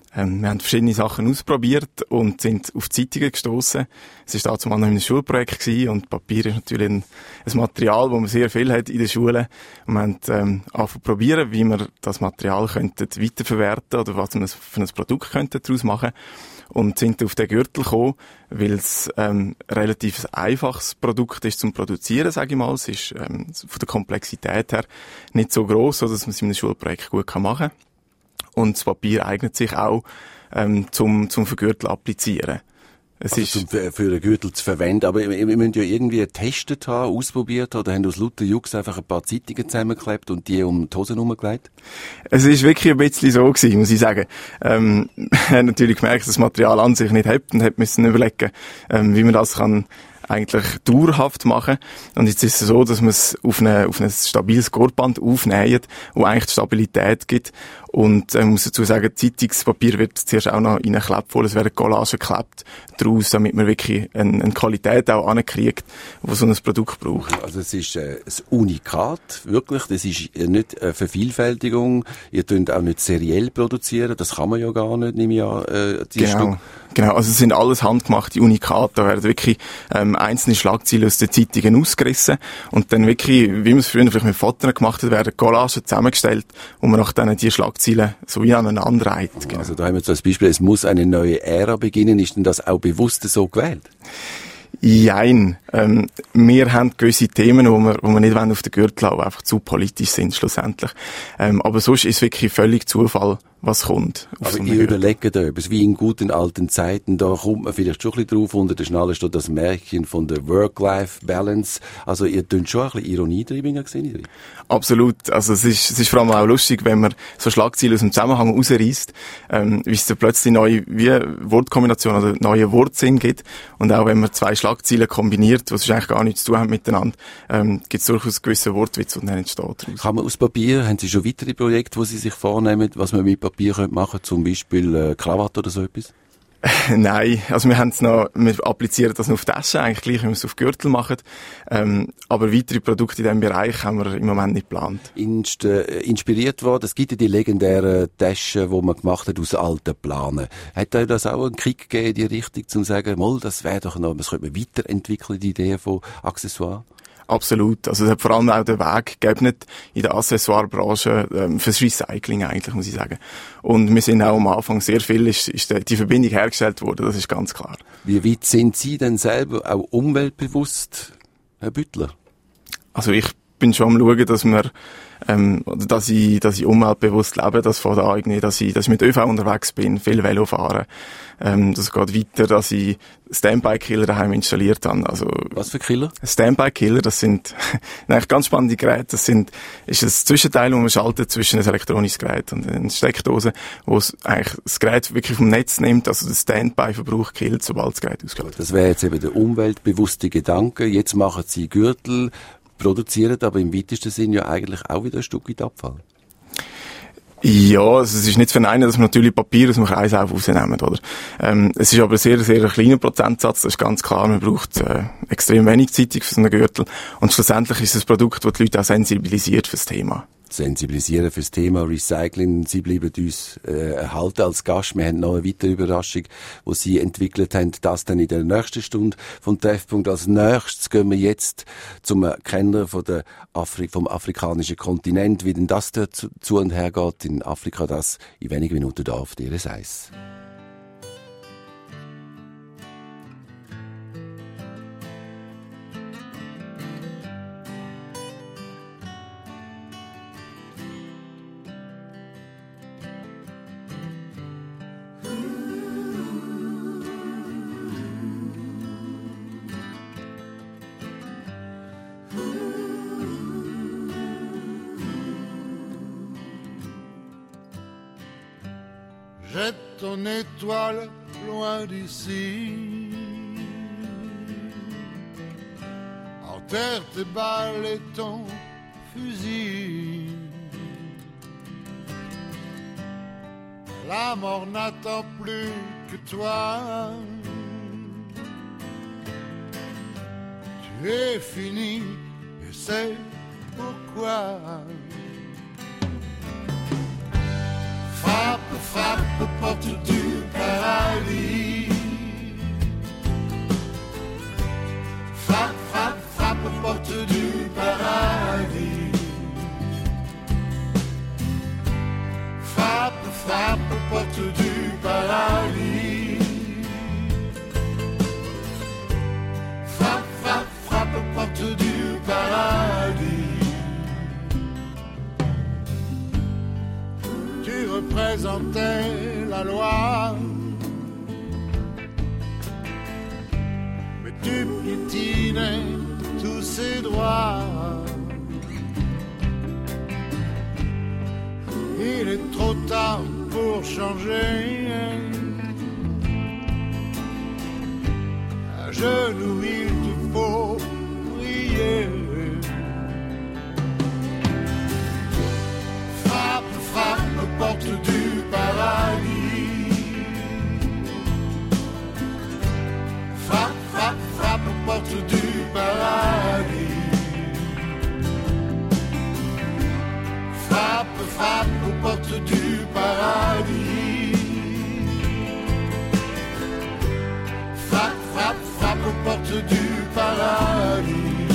Ähm, wir haben verschiedene Sachen ausprobiert und sind auf Zeitungen gestossen. Es war dazu mal noch in einem Schulprojekt gewesen, und Papier ist natürlich ein, ein Material, das man sehr viel hat in der Schule. Und wir haben ähm, angefangen probieren, wie wir das Material könnten weiterverwerten oder was wir für ein Produkt könnten daraus machen. Und sind auf den Gürtel gekommen, weil es ähm, ein relativ einfaches Produkt ist zum Produzieren, sage ich mal. Es ist ähm, von der Komplexität her nicht so gross, so dass man es in einem Schulprojekt gut machen kann. Und das Papier eignet sich auch ähm, zum zum Vergürtel applizieren. Es also ist zum, für den Gürtel zu verwenden. Aber wir, wir müssen ja irgendwie getestet haben, ausprobiert haben, oder haben aus lauter Jux einfach ein paar Zeitungen zusammengeklebt und die um die Hosen herumgelegt? Es ist wirklich ein bisschen so gewesen, muss ich sagen. Ähm, wir haben natürlich gemerkt, dass das Material an sich nicht hat und hat müssen überlegen, ähm, wie man das kann eigentlich dauerhaft machen. Und jetzt ist es so, dass man es auf, eine, auf ein stabiles Gurtband aufnäht, wo eigentlich die Stabilität gibt. Und äh, man muss dazu sagen, Zeitungspapier wird zuerst auch noch reingeklebt, es werden Collagen geklebt daraus, damit man wirklich eine, eine Qualität auch ankriegt, die so ein Produkt braucht. Also es ist äh, ein Unikat, wirklich. Das ist äh, nicht eine Vervielfältigung. Ihr könnt auch nicht seriell produzieren. Das kann man ja gar nicht, nehme ich an. Äh, die genau. Stück. Genau, also es sind alles handgemachte Unikate. Da werden wirklich ähm, einzelne Schlagzeilen aus den Zeitungen ausgerissen und dann wirklich, wie man es früher vielleicht mit Fotos gemacht hat, werden Collagen zusammengestellt, wo man nach dann die Schlagzeilen so wie aneinander reiht. Genau. Also da haben wir zum Beispiel, es muss eine neue Ära beginnen. Ist denn das auch bewusst so gewählt? Jein. Ähm, wir haben gewisse Themen, wo wir, wo wir nicht auf den Gürtel haben, einfach zu politisch sind schlussendlich. Ähm, aber sonst ist es wirklich völlig Zufall, was kommt. Aber so ihr überlegt da etwas, wie in guten alten Zeiten, da kommt man vielleicht schon ein bisschen drauf, unter der Schnalle steht das Märchen von der Work-Life-Balance. Also ihr tönt schon ein bisschen Ironie drin, gesehen drin. Absolut. Also es ist, es ist vor allem auch lustig, wenn man so Schlagzeilen aus dem Zusammenhang rausreißt, ähm, wie es da plötzlich neue, wie Wortkombinationen oder neue Wortsinn gibt. Und auch wenn man zwei Schlagzeilen kombiniert, was eigentlich gar nichts zu tun haben miteinander, ähm, gibt es durchaus gewisse Wortwitze, die dann entsteht daraus. Kann man aus Papier, haben Sie schon weitere Projekte, die Sie sich vornehmen, was man mit Papier könnte machen, zum Beispiel äh, Krawatte oder so etwas? Nein, also wir haben es noch, wir applizieren das noch auf Taschen, eigentlich gleich, wie wir es auf Gürtel machen. Ähm, aber weitere Produkte in diesem Bereich haben wir im Moment nicht geplant. Inst, äh, inspiriert worden, es gibt ja die legendären Taschen, die man gemacht hat aus alten Planen. Hat euch das auch einen Kick gegeben in die Richtung, um zu sagen, mal, das wäre doch noch, das könnte man weiterentwickeln, die Idee von Accessoires? Absolut. Also es hat vor allem auch den Weg gegeben in der Accessoire-Branche ähm, fürs Recycling eigentlich, muss ich sagen. Und wir sind auch am Anfang sehr viel, ist, ist die Verbindung hergestellt worden, das ist ganz klar. Wie weit sind Sie denn selber auch umweltbewusst, Herr Büttler? Also ich bin schon am schauen, dass wir ähm, dass ich, dass ich umweltbewusst lebe, dass von da irgendwie, dass ich, dass ich mit ÖV unterwegs bin, viel Velo fahren. Ähm, das geht weiter, dass ich Standby-Killer daheim installiert habe. Also, was für Killer? Standby-Killer, das sind eigentlich ganz spannende Geräte. Das sind, ist ein Zwischenteil, wo man schaltet zwischen einem elektronischen Gerät und einer Steckdose, wo es eigentlich das Gerät wirklich vom Netz nimmt, also den Standby-Verbrauch killt, sobald das Gerät ausgeht. Das wäre jetzt eben der umweltbewusste Gedanke. Jetzt machen Sie Gürtel, produzieren aber im weitesten Sinn ja eigentlich auch wieder ein Stück weit Abfall. Ja, also es ist nicht zu verneinen, dass wir natürlich Papier aus dem Kreislauf rausnehmen, oder? Ähm, es ist aber ein sehr, sehr kleiner Prozentsatz, das ist ganz klar. Man braucht äh, extrem wenig Zeitung für so einen Gürtel. Und schlussendlich ist es ein Produkt, das die Leute auch sensibilisiert für das Thema. Sensibilisieren fürs Thema Recycling. Sie bleiben uns äh, erhalten als Gast. Wir haben noch eine weitere Überraschung, die Sie entwickelt haben. Das dann in der nächsten Stunde vom Treffpunkt. Als nächstes gehen wir jetzt zum Kenner von der Afri- vom afrikanischen Kontinent. Wie denn das dazu zu und her geht in Afrika, das in wenigen Minuten da auf D R S eins. Jette ton étoile loin d'ici, enterre tes balles et ton fusil. La mort n'attend plus que toi. Tu es fini et c'est pourquoi. Frappe frappe, porte du paradis. Frappe, frappe, frappe, porte du paradis. Frappe, frappe, porte du paradis. Frappe, frappe, frappe, porte du paradis. Tu représentais la loi, mais tu piétinais tous ses droits. Il est trop tard pour changer. À genoux, il te faut prier. Frappe, frappe, porte du paradis. Frappe, frappe, frappe, porte du paradis. Frappe, frappe, porte du paradis. Frappe, frappe, frappe, porte du paradis.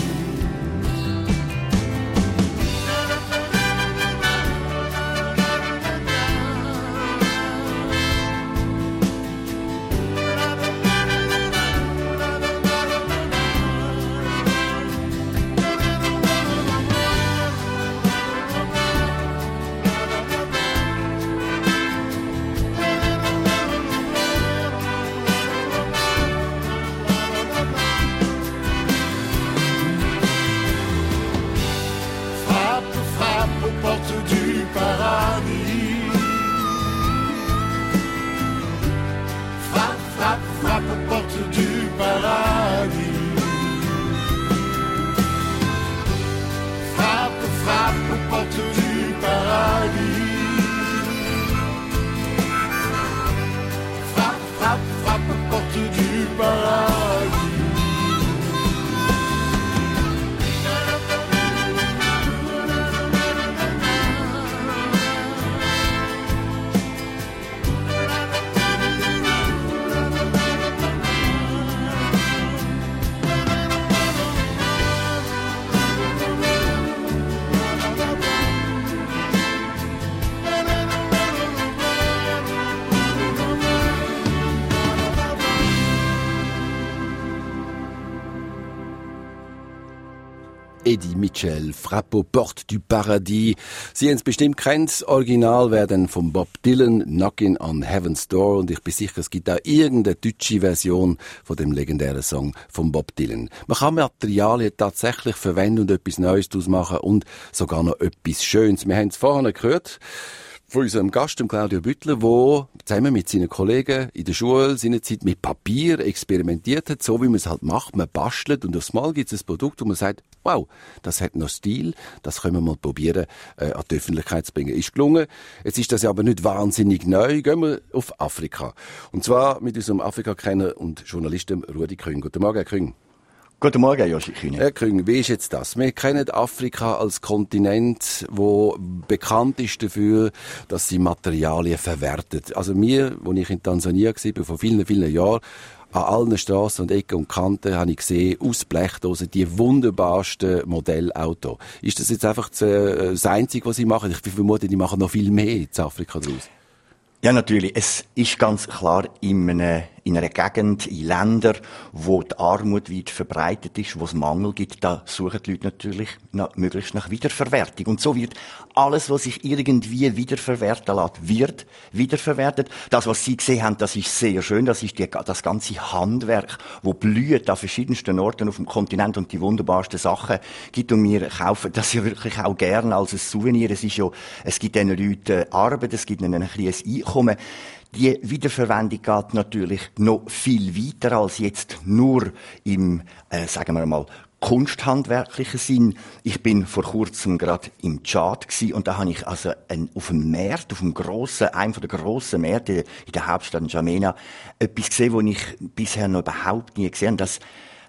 Eddie Mitchell, Frappe aux portes du Paradis. Sie haben es bestimmt kennt. Das Original wäre dann von Bob Dylan, Knockin' on Heaven's Door. Und ich bin sicher, es gibt auch irgendeine deutsche Version von dem legendären Song von Bob Dylan. Man kann Materialien tatsächlich verwenden und etwas Neues daraus machen und sogar noch etwas Schönes. Wir haben es vorhin gehört von unserem Gast, dem Claudio Büttler, der zusammen mit seinen Kollegen in der Schule seinerzeit mit Papier experimentiert hat, so wie man es halt macht. Man bastelt und aufs Mal gibt es ein Produkt, wo man sagt, wow, das hat noch Stil, das können wir mal probieren, äh, an die Öffentlichkeit zu bringen. Ist gelungen. Jetzt ist das aber nicht wahnsinnig neu. Gehen wir auf Afrika. Und zwar mit unserem Afrika-Kenner und Journalisten Rudi Küng. Guten Morgen, Herr Küng. Guten Morgen, Joshi Kühne. Herr Küng, wie ist jetzt das? Wir kennen Afrika als Kontinent, wo bekannt ist dafür, dass sie Materialien verwertet. Also mir, als ich in Tansania war, vor vielen, vielen Jahren, an allen Strassen und Ecken und Kanten habe ich gesehen, aus Blechdosen, die wunderbarsten Modellautos. Ist das jetzt einfach das Einzige, was sie machen? Ich vermute, die machen noch viel mehr in Afrika draus. Ja, natürlich. Es ist ganz klar in einer, in einer Gegend, in Ländern, wo die Armut weit verbreitet ist, wo es Mangel gibt, da suchen die Leute natürlich nach, möglichst nach Wiederverwertung. Und so wird alles, was sich irgendwie wiederverwerten lässt, wird wiederverwertet. Das, was Sie gesehen haben, das ist sehr schön. Das ist die, das ganze Handwerk, wo blüht an verschiedensten Orten auf dem Kontinent und die wunderbarsten Sachen gibt. Und wir kaufen das ja wirklich auch gerne als ein Souvenir. Es ist ja, es gibt diesen Leuten Arbeit, es gibt ihnen ein kleines Einkommen. Die Wiederverwendung geht natürlich noch viel weiter als jetzt nur im, äh, sagen wir mal, kunsthandwerklichen Sinn. Ich bin vor kurzem gerade im Tschad gsi und da habe ich also ein, auf dem Markt, auf dem grossen, einem der grossen Märkte in der Hauptstadt N'Djamena, etwas gesehen, was ich bisher noch überhaupt nie gesehen habe. Das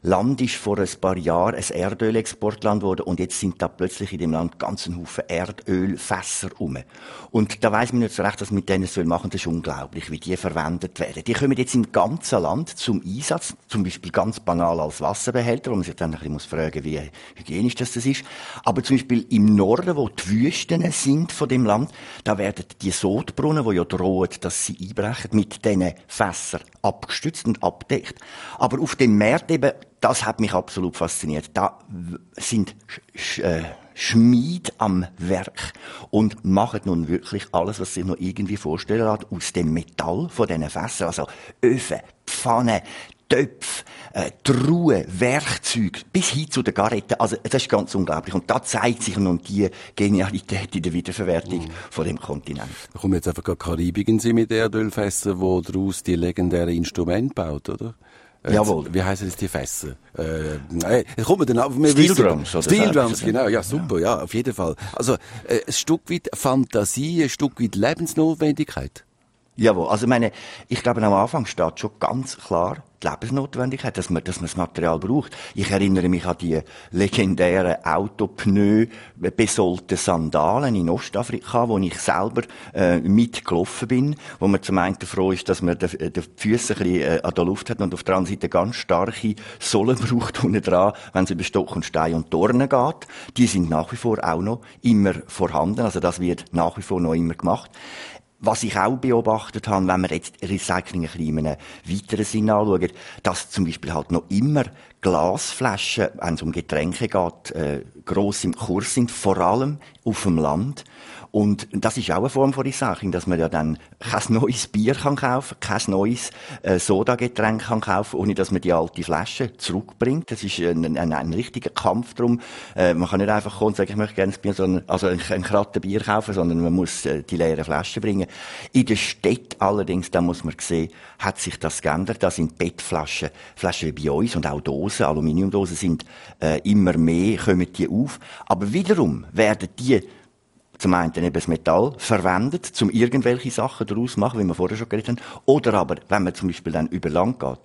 Land ist vor ein paar Jahren ein Erdölexportland geworden und jetzt sind da plötzlich in dem Land ganz ein Haufen Erdölfässer rum. Und da weiss man nicht so recht, was mit denen soll machen. Das ist unglaublich, wie die verwendet werden. Die kommen jetzt im ganzen Land zum Einsatz, zum Beispiel ganz banal als Wasserbehälter, wo man sich dann ein bisschen muss fragen, wie hygienisch das, das ist. Aber zum Beispiel im Norden, wo die Wüsten sind von dem Land, da werden die Sodbrunnen, die ja drohen, dass sie einbrechen, mit diesen Fässern abgestützt und abdeckt. Aber auf dem Markt eben, das hat mich absolut fasziniert. Da sind Sch- äh, Schmied am Werk und machen nun wirklich alles, was sich noch irgendwie vorstellen lässt, aus dem Metall von diesen Fässern. Also Öfen, Pfannen, Töpfe, äh, Truhen, Werkzeuge, bis hin zu den Garetten. Also, das ist ganz unglaublich. Und da zeigt sich nun die Genialität in der Wiederverwertung mm. von dem Kontinent. Da kommen jetzt einfach gerade Karibik in mit Erdölfässern, wo daraus die legendären Instrumente baut, oder? Jawohl. Wie heissen jetzt die Fässer? Äh, äh, kommt man dann auf, Steel Drums. Steel Drums, genau. Ja, super, ja, auf jeden Fall. Also, äh, ein Stück weit Fantasie, ein Stück weit Lebensnotwendigkeit. Jawohl, also ich meine, ich glaube, am Anfang steht schon ganz klar die Lebensnotwendigkeit, dass man, dass man das Material braucht. Ich erinnere mich an die legendären Autopneu besollten Sandalen in Ostafrika, wo ich selber äh, mitgelaufen bin, wo man zum einen froh ist, dass man die, die Füße ein bisschen äh, an der Luft hat und auf der anderen Seite ganz starke Sohlen braucht unten dran, wenn es über Stock und Stein und Dornen geht. Die sind nach wie vor auch noch immer vorhanden, also das wird nach wie vor noch immer gemacht. Was ich auch beobachtet habe, wenn wir jetzt Recycling ein bisschen in einem weiteren Sinn anschauen, dass zum Beispiel halt noch immer Glasflaschen, wenn es um Getränke geht, äh, gross im Kurs sind, vor allem auf dem Land. Und das ist auch eine Form von Recycling, dass man ja dann kein neues Bier kann kaufen, kein neues äh, Sodagetränk kann kaufen, ohne dass man die alte Flasche zurückbringt. Das ist ein, ein, ein richtiger Kampf drum. Äh, man kann nicht einfach kommen und sagen, ich möchte gerne ein Bier, sondern, also ein, ein Kratten Bier kaufen, sondern man muss äh, die leeren Flaschen bringen. In der Stadt allerdings, da muss man sehen, hat sich das geändert. Da sind P E T-Flaschen, Flaschen wie bei uns und auch Dosen, Aluminiumdosen sind äh, immer mehr, kommen die auf. Aber wiederum werden die zum einen eben das Metall verwendet, um irgendwelche Sachen daraus zu machen, wie wir vorher schon geredet haben. Oder aber, wenn man zum Beispiel dann über Land geht,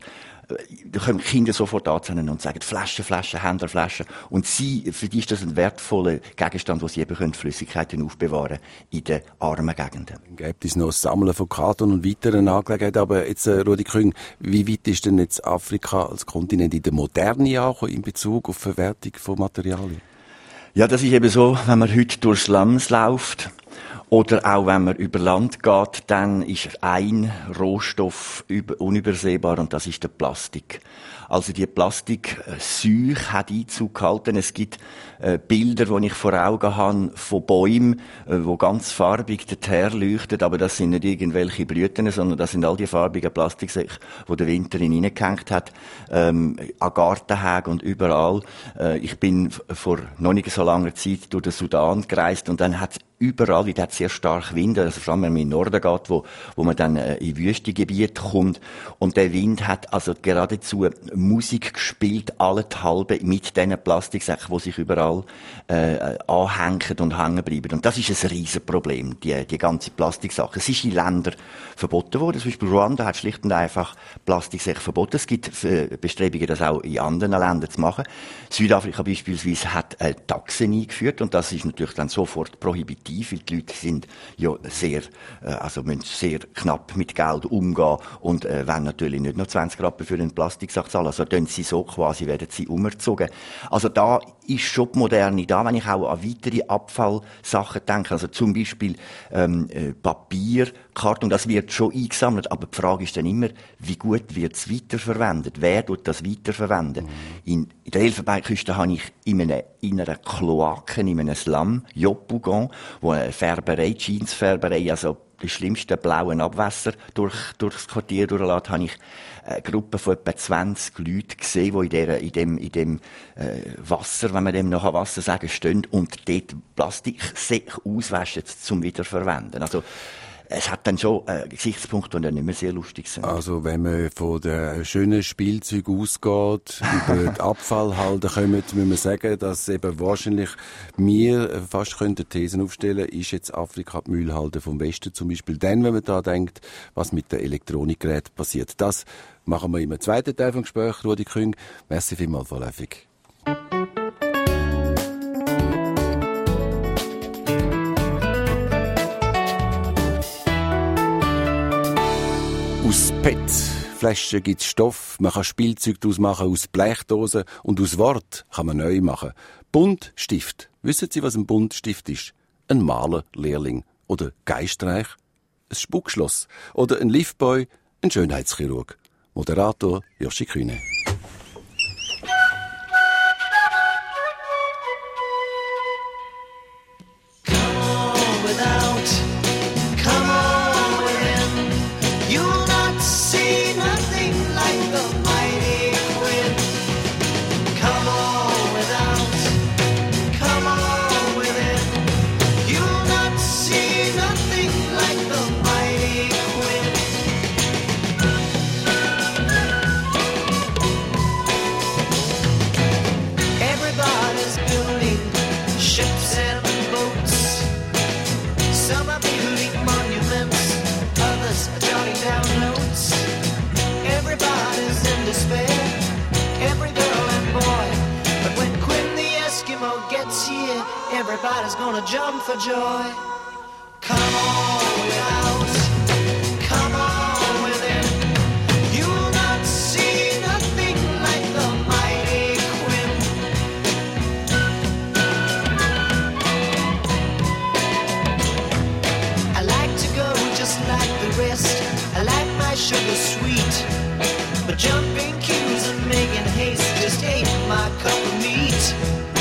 da können Kinder sofort anzünden und sagen, Flaschen, Flaschen, Händlerflaschen. Und sie, für die ist das ein wertvoller Gegenstand, wo sie eben können Flüssigkeiten aufbewahren in den armen Gegenden. Dann gibt es noch das Sammeln von Karton und weiteren Angelegenheiten. Aber jetzt, äh, Rudi Küng, wie weit ist denn jetzt Afrika als Kontinent in der Moderne angekommen in Bezug auf Verwertung von Materialien? Ja, das ist eben so, wenn man heute durch Slums läuft oder auch wenn man über Land geht, dann ist ein Rohstoff unübersehbar und das ist der Plastik. Also die Plastikseuche hat Einzug gehalten. Es gibt äh, Bilder, die ich vor Augen habe, von Bäumen, äh, die ganz farbig dorthin leuchten, aber das sind nicht irgendwelche Blüten, sondern das sind all die farbigen Plastiksäcke, die der Winter hineingehängt hat, ähm, an Gartenhägen und überall. Äh, ich bin vor noch nicht so langer Zeit durch den Sudan gereist und dann hat überall, wie hat sehr stark Wind, also vor allem wenn man in den Norden geht, wo, wo man dann äh, in Wüstengebiete kommt und der Wind hat also geradezu Musik gespielt, alle halbe mit diesen Plastiksäcken, die sich überall äh, anhängen und hängen bleiben. Und das ist ein Riesenproblem, die, die ganze Plastiksache. Es ist in Ländern verboten worden, zum Beispiel Ruanda hat schlicht und einfach Plastiksäcke verboten. Es gibt äh, Bestrebungen, das auch in anderen Ländern zu machen. Südafrika beispielsweise hat äh, Taxen eingeführt und das ist natürlich dann sofort prohibitiv. Die Leute sind ja sehr, äh, also müssen sehr knapp mit Geld umgehen und äh, wollen natürlich nicht noch zwanzig Rappen für einen Plastiksack zahlen. Also tun sie so quasi, werden sie umgezogen. Also da ist schon die Moderne da, wenn ich auch an weitere Abfallsachen denke. Also zum Beispiel ähm, äh, Papier, Karton, das wird schon eingesammelt, aber die Frage ist dann immer, wie gut wird es weiterverwendet? Wer tut das weiterverwenden? Mhm. In, in der Elfenbeinküste habe ich in einer, in einer Kloake, in einem Slum, Yopougon, wo eine Färberei, Jeansfärberei, also die schlimmsten blauen Abwässer durch, durchs Quartier durchlässt, habe ich eine Gruppe von etwa zwanzig Leuten gesehen, die in, der, in dem, in dem äh, Wasser, wenn man dem noch Wasser sagen, stehen und dort Plastiksäcke auswaschen zum Wiederverwenden. Also es hat dann schon äh, Gesichtspunkte, die dann nicht mehr sehr lustig sind. Also wenn man von den schönen Spielzeugen ausgeht, über die Abfallhalde kommen, müssen wir sagen, dass eben wahrscheinlich wir fast könnten Thesen aufstellen, ist jetzt Afrika die Müllhalde vom Westen zum Beispiel. Dann, wenn man da denkt, was mit den Elektronikgeräten passiert. Das machen wir im zweiten Teil vom Gespräch, Rudi Küng. Merci vielmals, vorläufig. Aus P E T-Flaschen gibt es Stoff, man kann Spielzeug daraus machen, aus Blechdosen und aus Wort kann man neu machen. Buntstift. Wissen Sie, was ein Buntstift ist? Ein Malerlehrling oder Geistreich, ein Spuckschloss oder ein Liftboy, ein Schönheitschirurg. Moderator Joshi Kühne. Everybody's gonna jump for joy. Come on without, come on within. You'll not see nothing like the mighty Quinn. I like to go just like the rest. I like my sugar sweet, but jumping queues and making haste just ain't my cup of meat.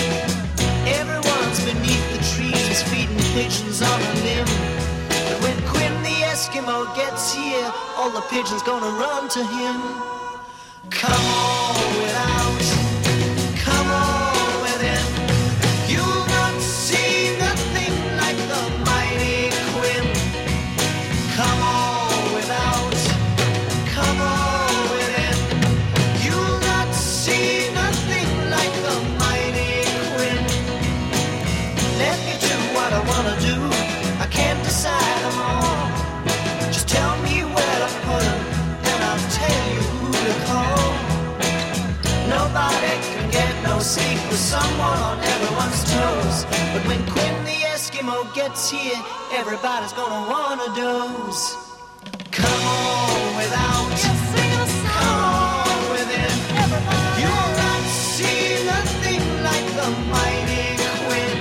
Beneath the trees, feeding pigeons on a limb. But when Quinn the Eskimo gets here, all the pigeons gonna run to him. Come on without, come on within. You'll not see nothing like the mighty Quinn. Come on without, come on within. You'll not see nothing like the mighty Quinn. Let me do what I wanna do. I can't decide them all. Just tell me where to put them, and I'll tell you who to call. Nobody can get no sleep with someone on everyone's toes. But when Quinn the Eskimo gets here, everybody's gonna wanna doze. Come on without, come on within. You'll not see nothing like the mighty Quinn.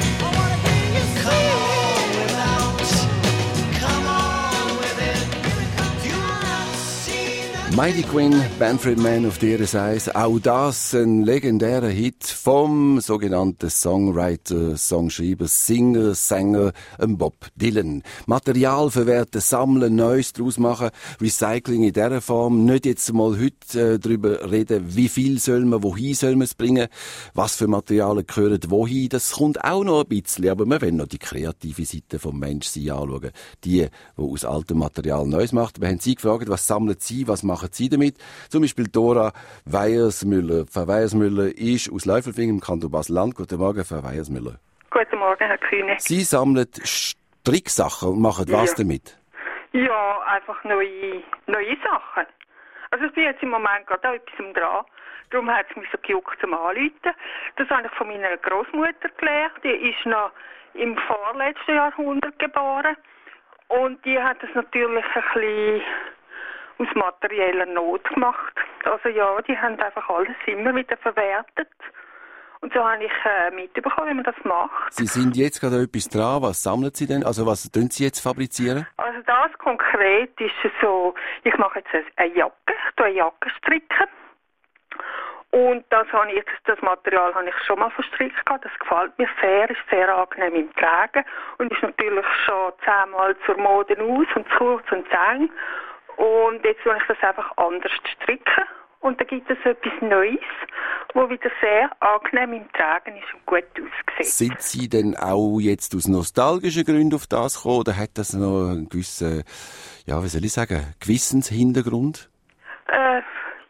Mighty Quinn, Manfred Mann auf D R S eins. Auch das ein legendärer Hit vom sogenannten Songwriter, Songschreiber, Singer, Sänger Bob Dylan. Material verwerten, sammeln, Neues daraus machen, Recycling in dieser Form. Nicht jetzt mal heute äh, darüber reden, wie viel soll man, wohin soll man es bringen, was für Materialien gehören wohin. Das kommt auch noch ein bisschen, aber wir wollen noch die kreative Seite vom Menschsein anschauen. Die, die aus altem Material Neues macht. Wir haben Sie gefragt, was sammeln Sie, was machen Sie damit? Zum Beispiel Dora Weiersmüller. Frau Weiersmüller ist aus Läufelfingen im Kanton Basel-Land. Guten Morgen, Frau Weiersmüller. Guten Morgen, Herr Kühne. Sie sammeln Stricksachen und machen was ja. damit? Ja, einfach neue, neue Sachen. Also ich bin jetzt im Moment gerade an etwas dran. Darum hat es mich so gejuckt zum Anrufen. Das habe ich von meiner Großmutter gelernt. Die ist noch im vorletzten Jahrhundert geboren. Und die hat es natürlich ein bisschen aus materieller Not gemacht. Also ja, die haben einfach alles immer wieder verwertet. Und so habe ich äh, mitbekommen, wie man das macht. Sie sind jetzt gerade etwas dran. Was sammeln Sie denn? Also was tun Sie jetzt fabrizieren? Also das konkret ist so, ich mache jetzt eine Jacke, ich tue eine Jacke stricken. Und das, habe ich, das Material habe ich schon mal verstrickt. Das gefällt mir sehr, ist sehr angenehm im Tragen und ist natürlich schon zehnmal zur Mode aus und zu kurz und zu eng. Und jetzt tue ich das einfach anders stricken und dann gibt es etwas Neues, wo wieder sehr angenehm im Tragen ist und gut aussieht. Sind Sie denn auch jetzt aus nostalgischen Gründen auf das gekommen, oder hat das noch einen gewissen, ja, wie soll ich sagen, Gewissenshintergrund? Äh,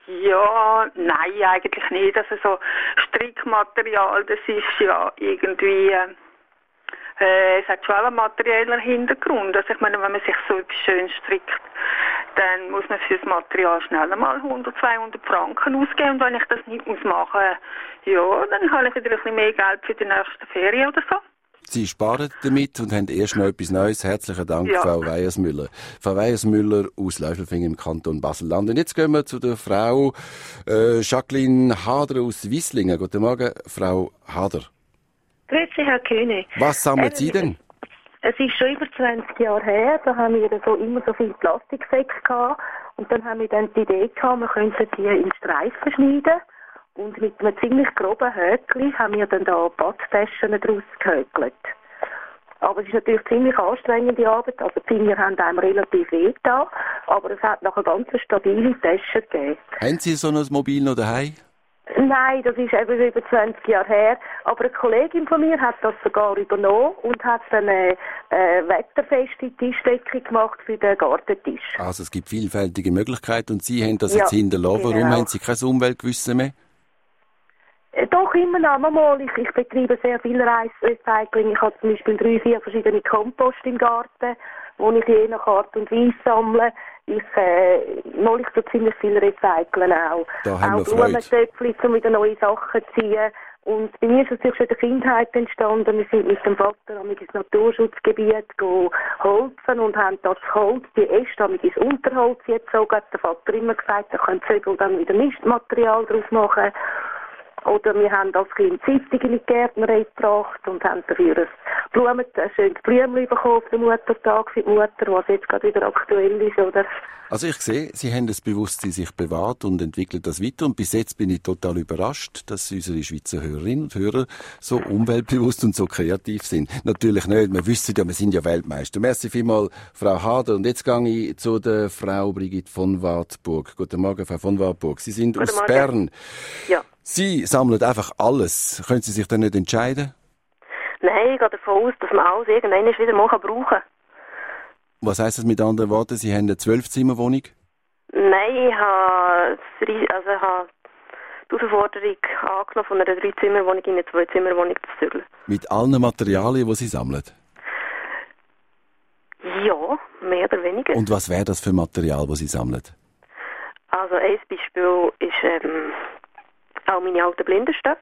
ja, nein, eigentlich nicht. Also so Strickmaterial, das ist ja irgendwie, äh, es hat schon auch einen materiellen Hintergrund. Also ich meine, wenn man sich so etwas schön strickt, dann muss man für das Material schnell einmal hundert, zweihundert Franken ausgeben. Und wenn ich das nicht muss machen, ja, dann habe ich wieder ein bisschen mehr Geld für die nächste Ferien oder so. Sie sparen damit und haben erst noch etwas Neues. Herzlichen Dank, Ja. Frau Weiersmüller. Frau Weiersmüller aus Läufelfingen im Kanton Basel-Land. Und jetzt gehen wir zu der Frau äh, Jacqueline Hader aus Wisslingen. Guten Morgen, Frau Hader. Grüezi, Herr König. Was sammeln Ähm, Sie denn? Es ist schon über zwanzig Jahre her, da haben wir so immer so viele Plastiksäcke gehabt. Und dann haben wir dann die Idee gehabt, wir könnten die in Streifen schneiden. Und mit einem ziemlich groben Höckli haben wir dann da Badtaschen draus gehökelt. Aber es ist natürlich ziemlich anstrengende Arbeit, also die Finger haben einem relativ weh getan, aber es hat nachher ganz eine stabile Tasche gegeben. Haben Sie so ein Mobil noch daheim? Nein, das ist eben über zwanzig Jahre her. Aber eine Kollegin von mir hat das sogar übernommen und hat dann eine äh, wetterfeste Tischdecke gemacht für den Gartentisch. Also es gibt vielfältige Möglichkeiten und Sie haben das Ja, jetzt hinterlassen. Warum genau. haben Sie kein Umweltgewissen mehr? Äh, Doch, immer noch mal. Ich, ich betreibe sehr viel Reis- Recycling. Ich habe zum Beispiel drei, vier verschiedene Kompost im Garten, wo ich je nach Art und Weise sammle. Ich, äh, mal, ich tue ziemlich viel recyceln auch. Da haben auch wir Freude. Blumentöpfchen, um wieder neue Sachen zu ziehen. Und bei mir ist es natürlich schon in der Kindheit entstanden. Wir sind mit dem Vater ins Naturschutzgebiet go holzen und haben das Holz, die Äste ins Unterholz jetzt so. Hat der Vater immer gesagt, da können Vögel dann wieder Mistmaterial draus machen. Oder wir haben als Kind Zeitungen in die Gärtnerei gebracht und haben dafür ein, Blumen, ein schönes Blümchen bekommen auf den Muttertag für die Mutter, was jetzt gerade wieder aktuell ist. Oder? Also ich sehe, Sie haben das Bewusstsein sich bewahrt und entwickelt das weiter. Und bis jetzt bin ich total überrascht, dass unsere Schweizer Hörerinnen und Hörer so umweltbewusst und so kreativ sind. Natürlich nicht, wir wissen ja, wir sind ja Weltmeister. Merci vielmals, Frau Hader. Und jetzt gehe ich zu der Frau Brigitte von Wartburg. Guten Morgen, Frau von Wartburg. Sie sind Guten aus Morgen. Bern. Ja. Sie sammeln einfach alles. Können Sie sich dann nicht entscheiden? Nein, ich gehe davon aus, dass man alles irgendwann wieder mal brauchen kann. Was heisst das mit anderen Worten? Sie haben eine Zwölfzimmerwohnung? Nein, ich habe, das Rie- also ich habe die Herausforderung angenommen, von einer Dreizimmerwohnung in eine Zweizimmerwohnung zu zügeln. Mit allen Materialien, die Sie sammeln? Ja, mehr oder weniger. Und was wäre das für Material, das Sie sammeln? Also ein Beispiel ist ähm, auch meine alten Blindenstöcke.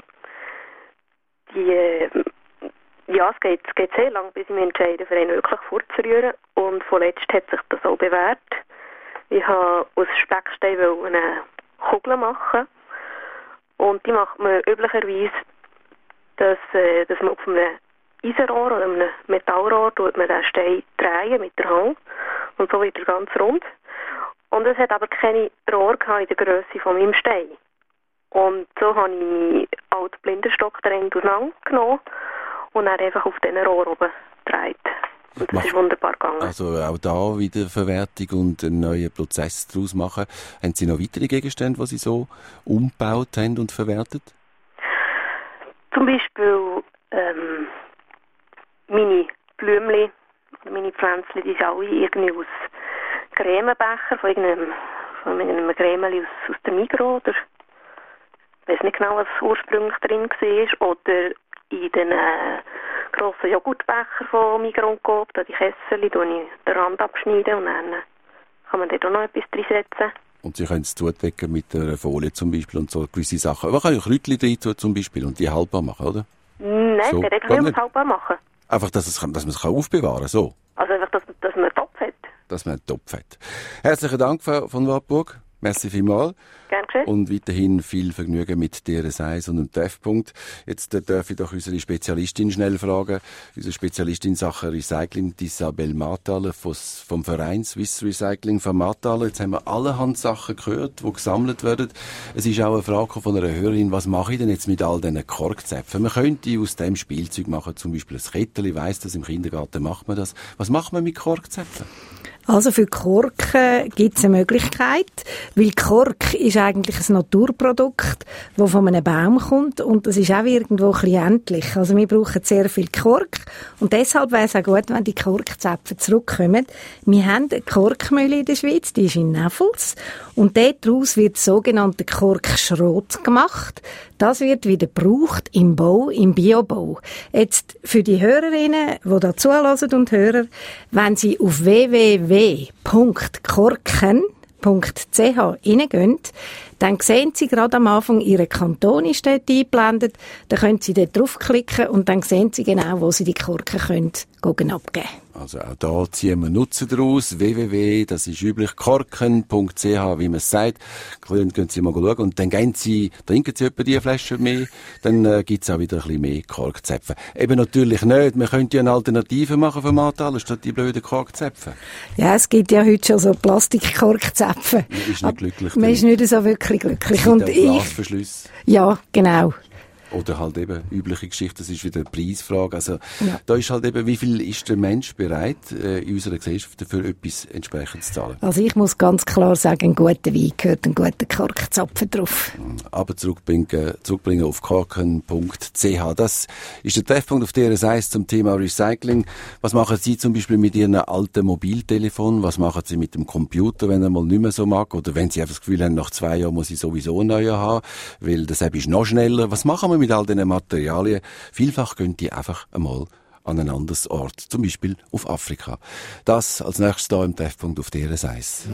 Die, äh, ja, es geht, es geht sehr lang, bis ich mich entscheide, für einen wirklich vorzurühren. Und vorletzt hat sich das auch bewährt. Ich habe aus Speckstein eine Kugel machen. Und die macht man üblicherweise, dass, äh, dass man auf einem Eisenrohr oder einem Metallrohr tut man den Stein drehen mit der Hand. Und so wird er ganz rund. Und es hat aber keine Rohr in der Grösse von meinem Stein. Und so habe ich meinen alten Blindenstock auseinandergenommen und dann einfach auf diesen Rohr oben gedreht. Und das Mach- ist wunderbar gegangen. Also auch da wieder Verwertung und einen neuen Prozess daraus machen. Haben Sie noch weitere Gegenstände, die Sie so umgebaut haben und verwertet? Zum Beispiel ähm, meine Blümchen, meine Pflänzchen, die sind alle irgendwie aus Cremebecher, von irgendeinem, von irgendeinem Cremeli aus, aus der Migros, oder ich weiß nicht genau, was ursprünglich drin war, oder in den äh, grossen Joghurtbecher von Migros und Coop, da die Kessel, da ich den Rand abschneiden und dann kann man dort auch noch etwas reinsetzen. Und Sie können es zudecken mit einer Folie zum Beispiel und so gewisse Sachen. Aber man kann ja Kräutchen rein tun zum Beispiel und die haltbar machen, oder? Nein, So, der gar kann man nicht. es haltbar machen. Einfach, dass, es, dass man es kann aufbewahren kann, so. Also einfach, dass, dass man einen Topf hat. Dass man einen Topf hat. Herzlichen Dank, Frau von Wartburg. Merci vielmals. Gern geschehen. Und weiterhin viel Vergnügen mit D R S eins und dem Treffpunkt. Jetzt äh, darf ich doch unsere Spezialistin schnell fragen. Unsere Spezialistin in Sachen Recycling, die Isabel Marthaler vos- vom Verein Swiss Recycling von Marthaler. Jetzt haben wir allerhand Sachen gehört, die gesammelt werden. Es ist auch eine Frage von einer Hörerin, was mache ich denn jetzt mit all diesen Korkzäpfen? Man könnte aus dem Spielzeug machen, zum Beispiel ein Kettchen. Ich weiss das, im Kindergarten macht man das. Was macht man mit Korkzäpfen? Also für Korken gibt es eine Möglichkeit, weil Kork ist eigentlich ein Naturprodukt, das von einem Baum kommt und das ist auch irgendwo ein bisschen endlich. Also wir brauchen sehr viel Kork und deshalb wäre es auch gut, wenn die Korkzapfen zurückkommen. Wir haben eine Korkmühle in der Schweiz, die ist in Näfels und daraus wird sogenannte Korkschrot gemacht. Das wird wieder gebraucht im Bau, im Biobau. Jetzt für die Hörerinnen, die da zuhören und hören, wenn Sie auf w w w punkt korken punkt c h reingehen, dann sehen Sie gerade am Anfang, Ihre Kanton ist dort eingeblendet. Dann können Sie dort draufklicken und dann sehen Sie genau, wo Sie die Korken können, gehen abgeben. Also auch da ziehen wir Nutzen daraus. w w w, das ist üblich, korken punkt c h, wie man es sagt. Dann können Sie mal schauen und dann gehen Sie, trinken Sie etwa die Flasche mehr, dann äh, gibt es auch wieder ein bisschen mehr Korkzäpfe. Eben natürlich nicht, man könnte ja eine Alternative machen für Martal, statt die blöden Korkzäpfe. Ja, es gibt ja heute schon so Plastikkorkzäpfe. Man ist nicht glücklich. Man ist nicht so wirklich glücklich. Es gibt und auch ich, Glasverschlüsse. Ja, genau. Oder halt eben übliche Geschichte, das ist wieder eine Preisfrage. Also Ja. da ist halt eben, wie viel ist der Mensch bereit, äh, in unserer Gesellschaft dafür etwas entsprechend zu zahlen. Also ich muss ganz klar sagen, ein guter Wein gehört ein guter Korkzapfen drauf. Aber zurückbringen, zurückbringen auf korken punkt c h. Das ist der Treffpunkt auf D R S eins zum Thema Recycling. Was machen Sie zum Beispiel mit Ihren alten Mobiltelefon? Was machen Sie mit dem Computer, wenn er mal nicht mehr so mag? Oder wenn Sie einfach das Gefühl haben, nach zwei Jahren muss ich sowieso einen neuen haben, weil das ist noch schneller. Was machen wir mit all diesen Materialien? Vielfach gehen die einfach einmal an ein anderes Ort, zum Beispiel auf Afrika. Das als nächstes hier im Treffpunkt auf D R S eins.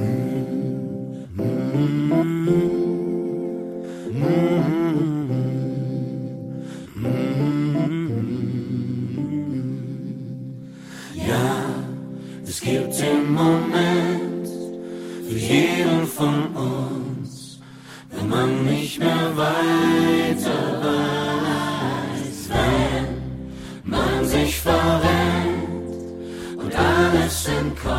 Ja, es gibt den Moment für jeden von uns, wenn man nicht mehr weiter weiß, wenn man sich verrennt und alles im Kopf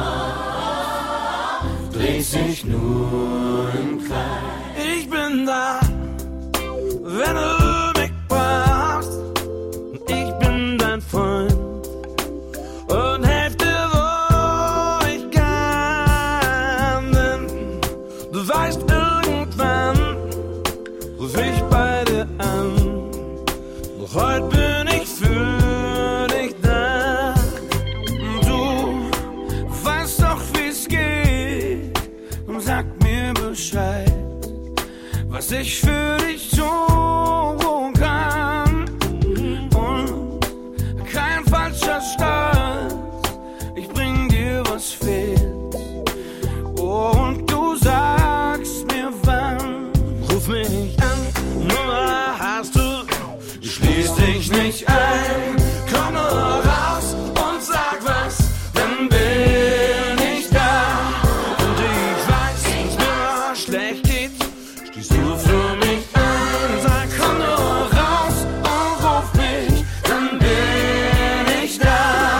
dreht sich nur im Kreis. Ich bin da, wenn du mich brauchst. Und ich bin dein Freund und helf dir, wo ich kann. Denn du weißt, irgendwann ruf ich bei dir an. Doch heute bin ich für dich da. Du weißt doch, wie's geht. Und sag mir Bescheid, was ich für dich tun kann. Und kein falscher Stolz, ich bring dir, was fehlt. Oh, und du sagst mir wann. Ruf mich an, Nummer hast du, schließ dich nicht ein. Komm nur raus und sag was, dann bin ich da. Und ich weiß, wenn's mir mal schlecht geht, stehst du für mich ein. Sag, komm nur raus und ruf mich, dann bin ich da.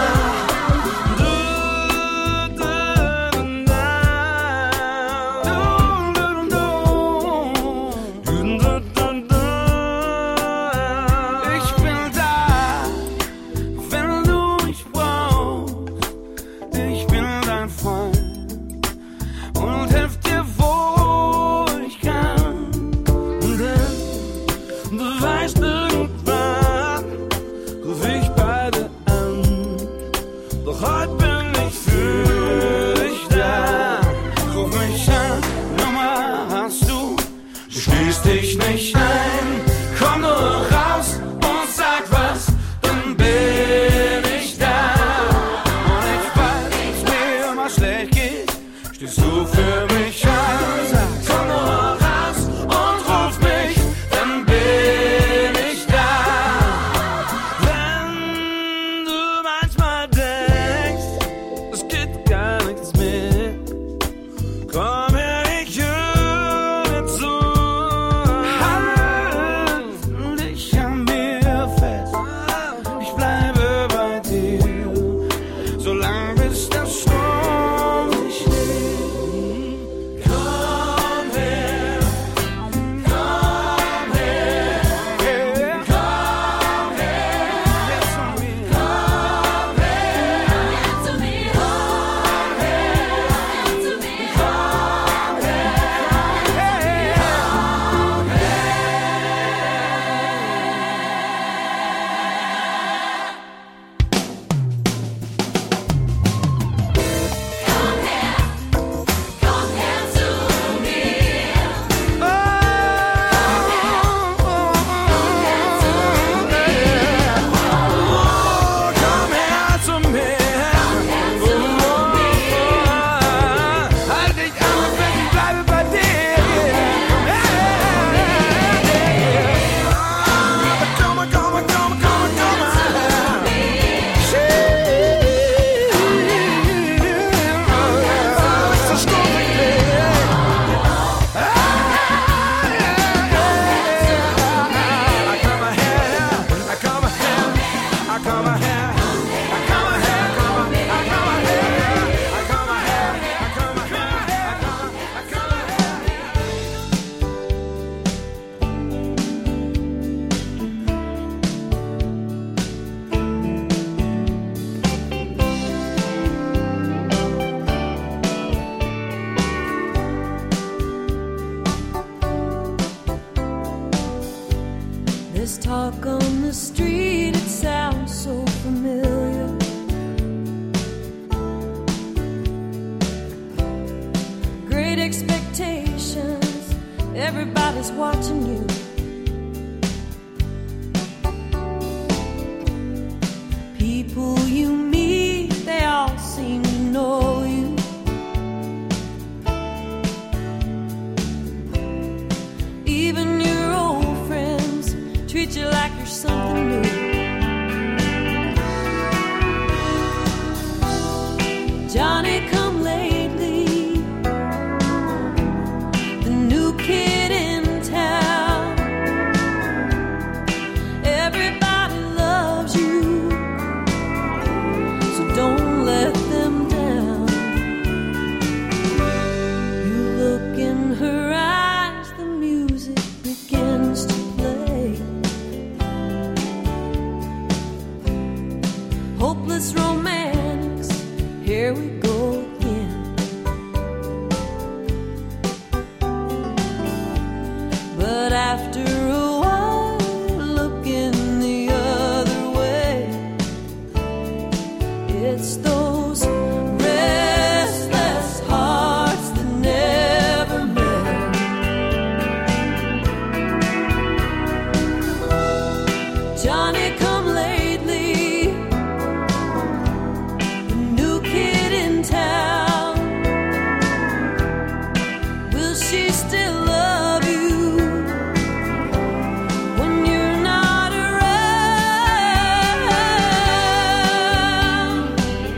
comb my hair. I comb my hair, comb my, I comb my hair. I comb my hair, I comb my hair, I comb my, I comb my There's talk on the street, it sounds so familiar. Great expectations, everybody's watching you. People you meet, they all seem to know you. Even your old friends treat you like you're something new. Johnny come lately, the new kid in town. Everybody loves you, so don't let them down. You look in her eyes, the music begins to play. Hopeless romantics, here we go again. But after a while, looking the other way, it's those restless hearts that never met. Johnny come lately, the new kid in town. Will she still love you when you're not around?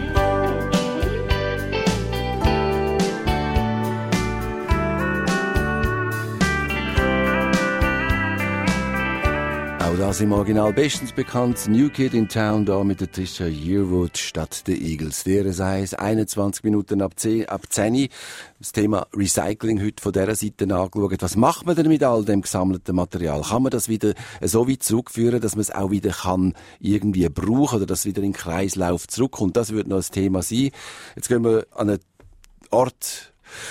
Auch das im Original bestens bekannt. New Kid in Town, da mit der Trisha Yearwood statt der Eagles. Der Eis, einundzwanzig Minuten ab zehn, ab zehn. Das Thema Recycling heute von dieser Seite angeschaut. Was macht man denn mit all dem gesammelten Material? Kann man das wieder so weit zurückführen, dass man es auch wieder kann irgendwie brauchen oder dass es wieder in den Kreislauf zurückkommt? Das wird noch ein Thema sein. Jetzt gehen wir an einen Ort,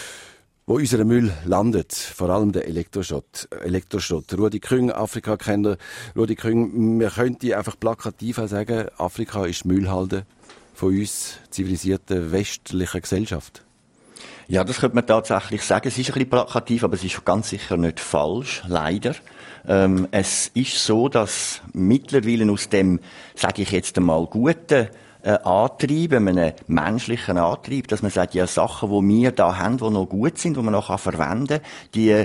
wo unser Müll landet, vor allem der Elektroschrott. Elektroschrott. Rudi Küng, Afrika-Kenner. Rudi Küng, man könnte einfach plakativ auch sagen, Afrika ist Müllhalde von uns zivilisierten westlichen Gesellschaft. Ja, das könnte man tatsächlich sagen. Es ist ein bisschen plakativ, aber es ist ganz sicher nicht falsch, leider. Ähm, es ist so, dass mittlerweile aus dem, sage ich jetzt einmal, guten äh, Antrieb, einem menschlichen Antrieb, dass man sagt, ja, Sachen, die wir da haben, die noch gut sind, die man noch verwenden kann, die, äh,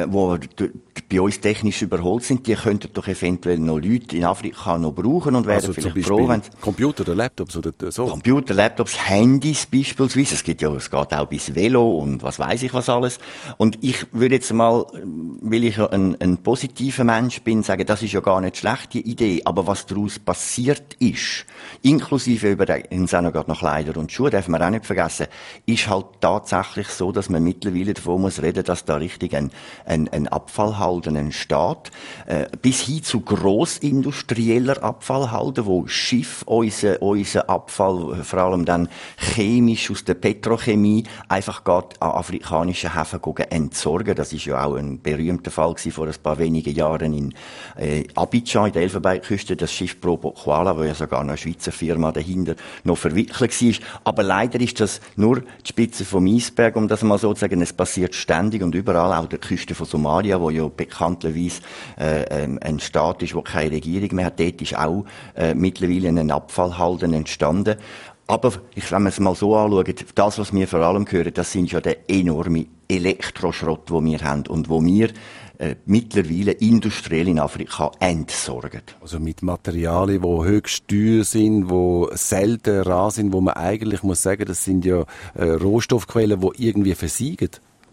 die bei uns technisch überholt sind, die könnten doch eventuell noch Leute in Afrika noch brauchen und werden also vielleicht froh, wenn Computer oder Laptops oder so. Computer, Laptops, Handys beispielsweise. Es gibt ja, es geht auch bis Velo und was weiß ich was alles. Und ich würde jetzt mal, weil ich ja ein, ein positiver Mensch bin, sagen, das ist ja gar nicht schlechte Idee. Aber was daraus passiert ist, inklusive über den, sind auch noch Kleider und Schuhe, darf man auch nicht vergessen, ist halt tatsächlich so, dass man mittlerweile davon muss reden, dass da richtig ein, ein, ein Abfallhalden entsteht, äh, bis hin zu grossindustrieller Abfallhalden, wo Schiff unser, unser Abfall, vor allem dann chemisch aus der Petrochemie, einfach geht an afrikanischen Häfen entsorgen. Das ist ja auch ein berühmter Fall gewesen vor ein paar wenigen Jahren in äh, Abidjan, in der Elfenbeinküste, das Schiff Pro Bokwala, wo ja sogar eine Schweizer Firma dahinter noch verwickelt war. Aber leider ist das nur die Spitze vom Eisberg, um das mal so zu sagen. Es passiert ständig und überall, auch der Küste von Somalia, wo ja bekanntlerweise äh, ähm, ein Staat ist, wo keine Regierung mehr hat. Dort ist auch äh, mittlerweile ein Abfallhalden entstanden. Aber ich, wenn wir es mal so anschauen, das, was wir vor allem hören, das sind ja der enorme Elektroschrott, den wir haben und wo wir äh, mittlerweile industriell in Afrika entsorgen. Also mit Materialien, die höchst teuer sind, die selten rar sind, wo man eigentlich muss sagen, das sind ja äh, Rohstoffquellen, die irgendwie versiegen.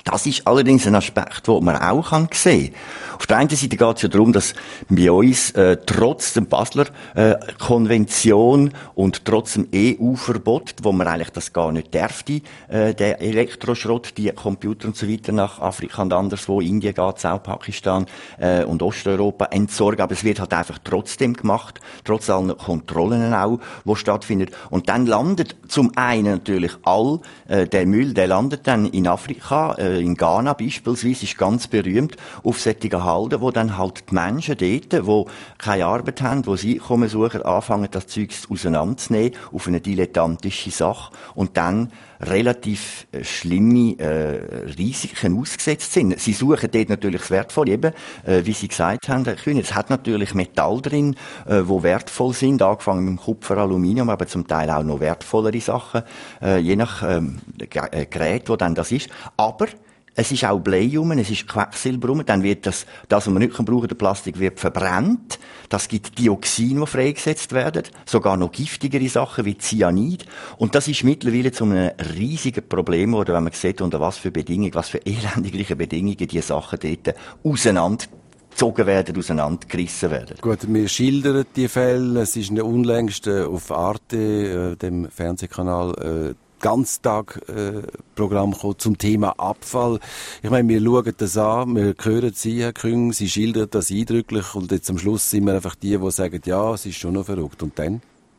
Das ist allerdings ein Aspekt, den man auch sehen kann. Auf der einen Seite geht es ja darum, dass bei uns äh, trotz der Basler äh, Konvention und trotz dem E U-Verbot, wo man eigentlich das gar nicht dürfte, äh, der Elektroschrott, die Computer und so weiter nach Afrika und anderswo, Indien geht es auch, Pakistan äh, und Osteuropa entsorgen, aber es wird halt einfach trotzdem gemacht, trotz allen Kontrollen auch, die stattfinden. Und dann landet zum einen natürlich all äh, der Müll, der landet dann in Afrika, äh, in Ghana beispielsweise, ist ganz berühmt, auf solchen Halden, wo dann halt die Menschen dort, die keine Arbeit haben, die sie kommen suchen, anfangen, das Zeug auseinanderzunehmen, auf eine dilettantische Sache und dann relativ äh, schlimme äh, Risiken ausgesetzt sind. Sie suchen dort natürlich das Wertvolle, eben, äh, wie Sie gesagt haben, Herr Kühn, es hat natürlich Metall drin, äh, die wertvoll sind, angefangen mit dem Kupfer, Aluminium, aber zum Teil auch noch wertvollere Sachen, äh, je nach ähm, Gerät, wo dann das ist. Aber es ist auch Blei rum, es ist Quecksilber rum, dann wird das, das, was man nicht brauchen kann, der Plastik wird verbrannt. Das gibt Dioxin, die freigesetzt werden. Sogar noch giftigere Sachen wie Cyanid. Und das ist mittlerweile zu einem riesigen Problem geworden, wenn man sieht, unter was für Bedingungen, was für elendigliche Bedingungen die Sachen dort auseinandergezogen werden, auseinandergerissen werden. Gut, wir schildern die Fälle. Es ist unlängst auf Arte, äh, dem Fernsehkanal, äh, Ganztag-Programm äh, zum Thema Abfall. Ich meine, wir schauen das an, wir hören Sie, Herr Küng, Sie schildern das eindrücklich und jetzt am Schluss sind wir einfach die, die sagen, ja, es ist schon noch verrückt. Und dann?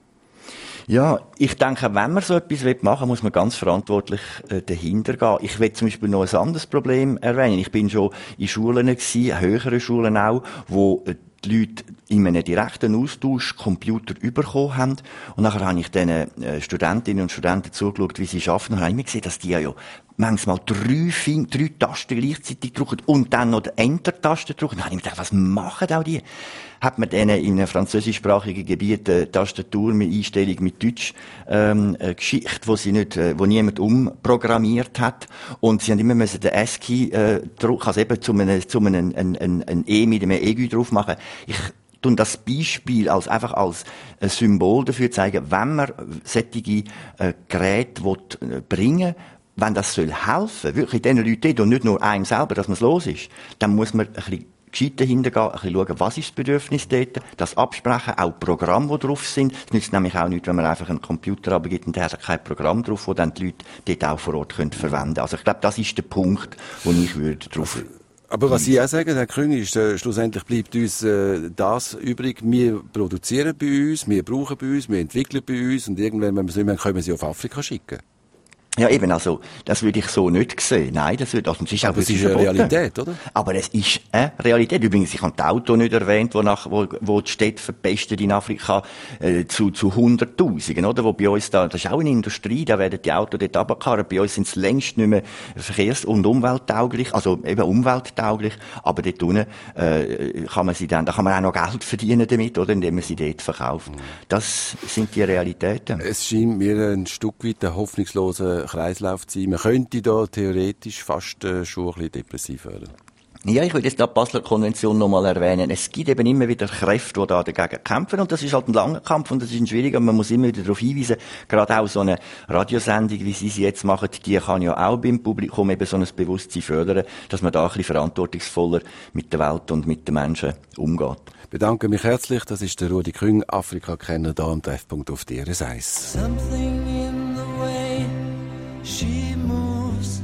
Ja, ich denke, wenn man so etwas machen will, muss man ganz verantwortlich äh, dahinter gehen. Ich will zum Beispiel noch ein anderes Problem erwähnen. Ich bin schon in Schulen gewesen, höheren Schulen auch, wo äh, die Leute in einem direkten Austausch Computer bekommen haben. Und nachher habe ich den äh, Studentinnen und Studenten zugeschaut, wie sie arbeiten. Und habe ich gesehen, dass die ja manchmal drei, Fing- drei Tasten gleichzeitig drücken und dann noch die Enter-Taste drücken. Und dann habe ich mir gedacht, was machen auch die? Hat man denen in einem französischsprachigen Gebiet eine Tastatur mit Einstellung mit Deutsch ähm, eine Geschichte, wo sie nicht, äh, wo niemand umprogrammiert hat. Und sie haben immer müssen den ASCII äh, drucken, also eben zu einem, zu einem ein, ein, ein E mit einem Egü drauf machen. Ich tun das Beispiel als einfach als ein Symbol dafür zeigen, wenn man solche äh, Geräte will, äh, bringen will, wenn das soll helfen, wirklich den Leuten und nicht nur einem selber, dass man es los ist, dann muss man ein bisschen gescheit dahinter gehen, ein bisschen schauen, was ist das Bedürfnis dort, das absprechen, auch Programme, die drauf sind. Es nützt nämlich auch nicht, wenn man einfach einen Computer abgibt und der hat kein Programm drauf, das dann die Leute dort auch vor Ort können verwenden können. Also ich glaube, das ist der Punkt, wo ich würde drauf... Aber was Sie auch sagen, Herr Küng, ist, äh, schlussendlich bleibt uns äh, das übrig. Wir produzieren bei uns, wir brauchen bei uns, wir entwickeln bei uns und irgendwann, wenn wir es nicht mehr können wir sie auf Afrika schicken. Ja, eben, also, das würde ich so nicht sehen. Nein, das würde, also, es ist auch aber es ist eine Realität, oder? Aber es ist eine Realität. Übrigens, ich habe das Auto nicht erwähnt, wo nach, wo, wo die Städte verpestet in Afrika, äh, zu, zu Hunderttausenden, oder? Wo bei uns da, das ist auch eine Industrie, da werden die Autos dort runtergekarrt. Bei uns sind es längst nicht mehr verkehrs- und umwelttauglich, also eben umwelttauglich. Aber dort unten, äh, kann man sie dann, da kann man auch noch Geld verdienen damit, oder? Indem man sie dort verkauft. Mhm. Das sind die Realitäten. Es scheint mir ein Stück weit ein hoffnungsloser Kreislauf zu sein. Man könnte da theoretisch fast äh, schon ein bisschen depressiv werden. Ja, ich will jetzt die Basler Konvention noch mal erwähnen. Es gibt eben immer wieder Kräfte, die da dagegen kämpfen. Und das ist halt ein langer Kampf und das ist ein schwieriger. Man muss immer wieder darauf hinweisen. Gerade auch so eine Radiosendung, wie Sie sie jetzt machen, die kann ja auch beim Publikum eben so ein Bewusstsein fördern, dass man da ein bisschen verantwortungsvoller mit der Welt und mit den Menschen umgeht. Ich bedanke mich herzlich. Das ist der Rudi Küng, Afrika-Kenner, da am Treffpunkt auf D R S eins. Something in the way she moves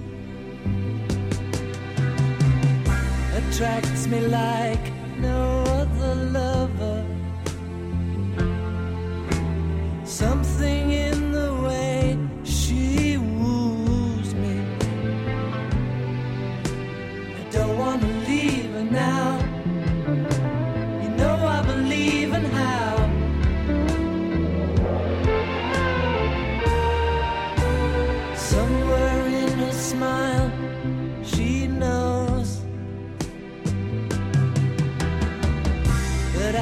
attracts me like no other lover. Something in the way she woos me. I don't want to leave her now. You know I believe in how. Somewhere in her smile, she knows that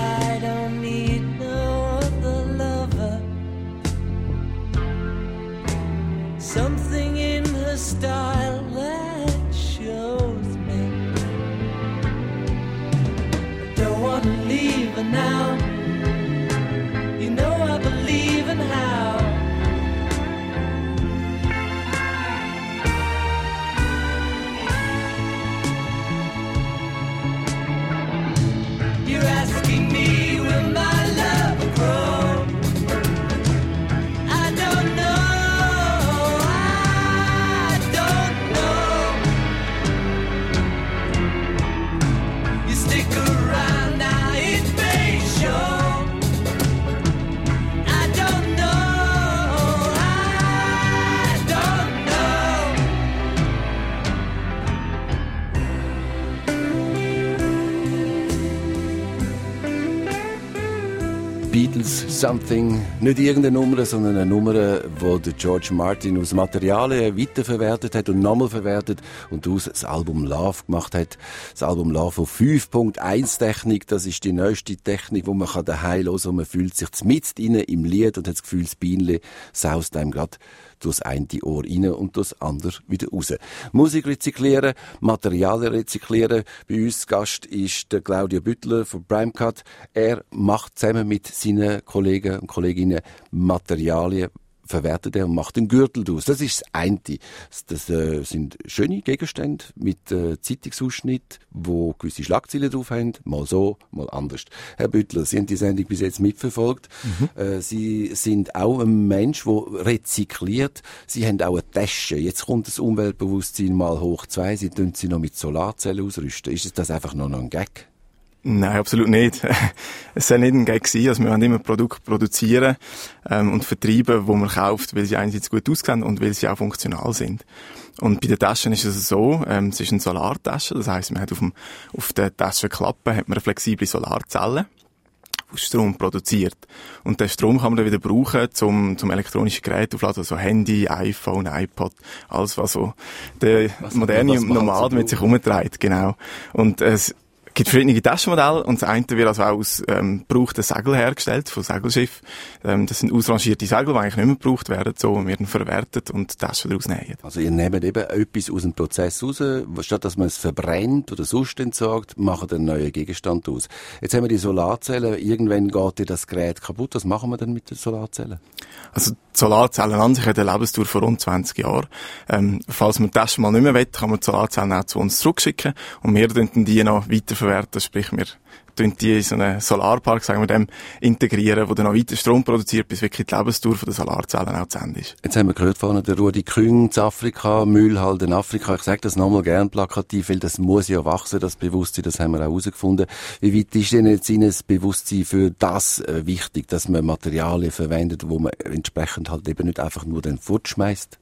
Beatles, Something. Nicht irgendeine Nummer, sondern eine Nummer, die George Martin aus Materialien weiterverwertet hat und nochmal verwertet und daraus das Album Love gemacht hat. Das Album Love auf fünf Punkt eins Technik, das ist die neueste Technik, die man daheim hören kann. Man fühlt sich mitten rein im Lied und hat das Gefühl, das Bienchen saust einem gerade durchs eine Ohr rein und durchs andere wieder raus. Musik rezyklieren, Materialien rezyklieren. Bei uns Gast ist der Claudio Büttler von Primecut. Er macht zusammen mit seinen Kollegen und Kolleginnen Materialien, verwertet er und macht einen Gürtel daraus. Das ist das eine. Das, das äh, sind schöne Gegenstände mit äh, Zeitungsausschnitt, wo gewisse Schlagzeilen drauf haben. Mal so, mal anders. Herr Büttler, Sie haben die Sendung bis jetzt mitverfolgt. Mhm. Äh, Sie sind auch ein Mensch, der rezykliert. Sie haben auch eine Tasche. Jetzt kommt das Umweltbewusstsein mal hoch zwei. Sie tun sie noch mit Solarzellen ausrüsten. Ist das einfach nur noch ein Gag? Nein, absolut nicht. Es soll nicht ein Gag sein. Also wir wollen immer Produkte produzieren ähm, und vertreiben, die man kauft, weil sie einerseits gut aussehen und weil sie auch funktional sind. Und bei den Taschen ist es so, ähm, es ist eine Solartasche. Das heisst, man hat auf, dem, auf der Taschenklappe hat man eine flexible Solarzelle, die Strom produziert. Und den Strom kann man dann wieder brauchen, zum, zum elektronischen Gerät aufladen, also Handy, iPhone, iPod, alles, was so der was moderne Nomad mit sich umtreibt, genau. Und es Es gibt verschiedene Taschenmodelle und das eine wird also auch aus ähm, gebrauchten Segeln hergestellt, von Segelschiffen. Ähm, das sind ausrangierte Segel, die eigentlich nicht mehr gebraucht werden, so werden verwertet und Taschen daraus nähen. Also ihr nehmt eben etwas aus dem Prozess raus, statt dass man es verbrennt oder sonst entsorgt, macht einen neuen Gegenstand aus. Jetzt haben wir die Solarzellen, irgendwann geht dir das Gerät kaputt. Was machen wir denn mit den Solarzellen? Also die Solarzellen an sich haben eine Lebensdauer von rund zwanzig Jahren. Ähm, falls man die Taschen mal nicht mehr will, kann man die Solarzellen auch zu uns zurückschicken und wir dann die noch weiterverwerten. Sprich, wir tun die in so einen Solarpark, sagen wir dem, integrieren, wo dann noch weiter Strom produziert, bis wirklich die Lebensdauer der Solarzellen auch zu Ende ist. Jetzt haben wir gehört vorhin, der Rudi Küng in Afrika, Müllhalde in Afrika. Ich sage das nochmal gern plakativ, weil das muss ja wachsen, das Bewusstsein, das haben wir auch herausgefunden. Wie weit ist denn jetzt Ihnen das Bewusstsein für das äh, wichtig, dass man Materialien verwendet, wo man entsprechend halt eben nicht einfach nur den fortschmeißt?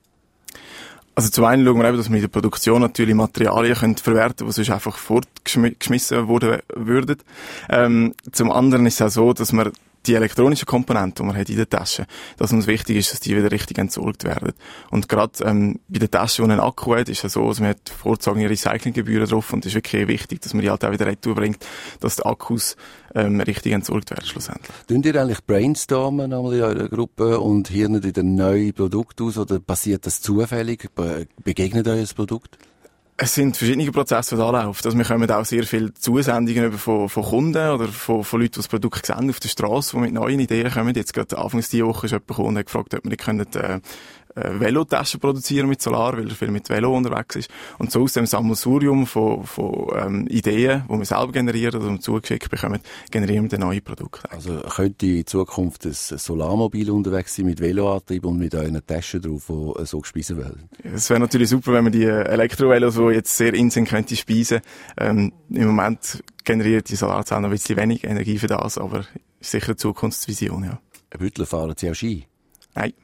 Also zum einen schauen wir eben, dass wir in der Produktion natürlich Materialien können verwerten können, die sonst einfach fortgeschmissen worden würden. Ähm, zum anderen ist es auch so, dass wir die elektronischen Komponenten, die man hat in der Tasche, dass uns wichtig ist, dass die wieder richtig entsorgt werden. Und gerade ähm, bei der Tasche, die einen Akku hat, ist es so, dass man hat vorzogene Recyclinggebühren drauf und es ist wirklich wichtig, dass man die halt auch wieder retour bringt, dass die Akkus ähm, richtig entsorgt werden schlussendlich. Tun ihr eigentlich brainstormen einmal in eurer Gruppe und hirnen wieder neue Produkte aus oder passiert das zufällig? Be- begegnet euch das Produkt? Es sind verschiedene Prozesse, die da laufen. Also wir kommen auch sehr viele Zusendungen über von, von Kunden oder von, von Leuten, die das Produkt sehen auf der Straße, die mit neuen Ideen kommen. Jetzt gerade anfangs diese Woche ist jemand gekommen und hat gefragt, ob wir nicht können, äh, äh, Velotaschen produzieren mit Solar, weil er viel mit Velo unterwegs ist. Und so aus dem Sammelsurium von, von ähm, Ideen, die wir selber generieren oder zugeschickt bekommen, generieren wir neue Produkte. Also könnte in Zukunft ein Solarmobil unterwegs sein mit Veloantrieb und mit euren Taschen drauf, die so gespeisen werden? Es wäre natürlich super, wenn man die Elektrovelos, die jetzt sehr in sind, könnte speisen. Ähm, Im Moment generiert die Solarzelle noch ein bisschen wenig Energie für das, aber ist sicher eine Zukunftsvision, ja. Herr Büttler, fahren Sie auch Ski? Nein.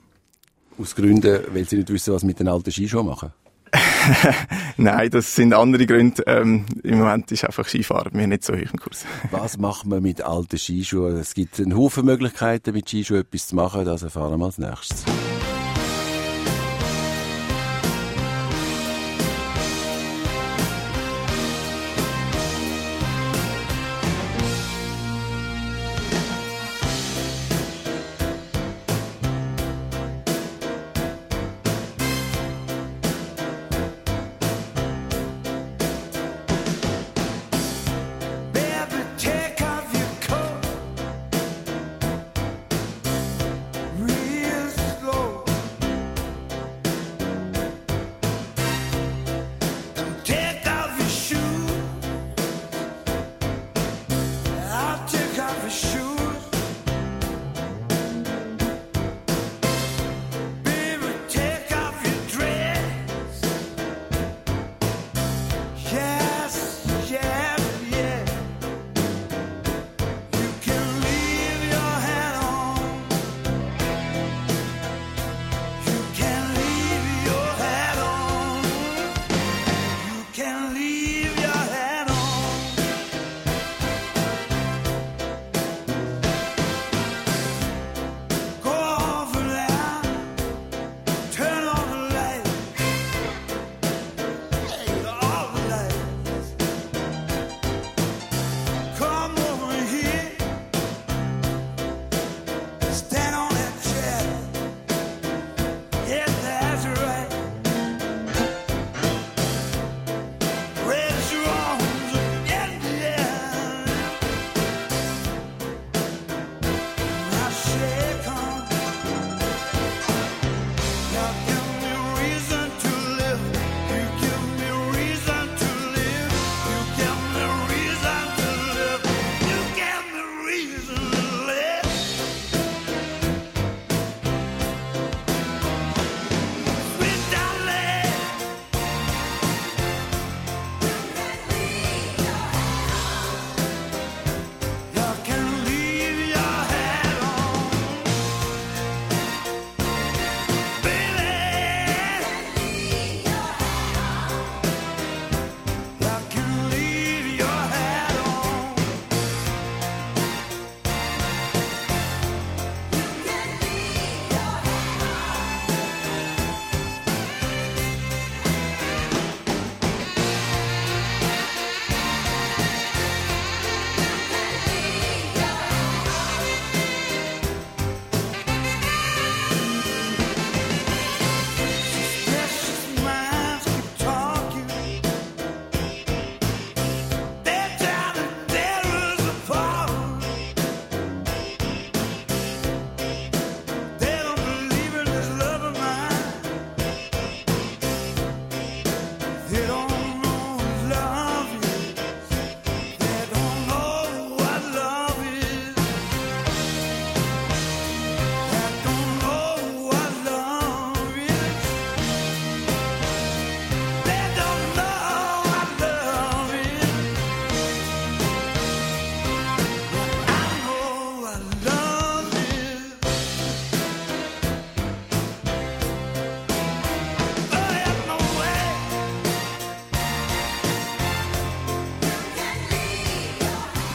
Aus Gründen, weil Sie nicht wissen, was mit den alten Skischuhen machen? Nein, das sind andere Gründe. Ähm, Im Moment ist einfach Skifahren mir nicht so hoch im Kurs. Was macht man mit alten Skischuhen? Es gibt einen Haufen Möglichkeiten, mit Skischuhen etwas zu machen. Das erfahren wir als nächstes. Real slow.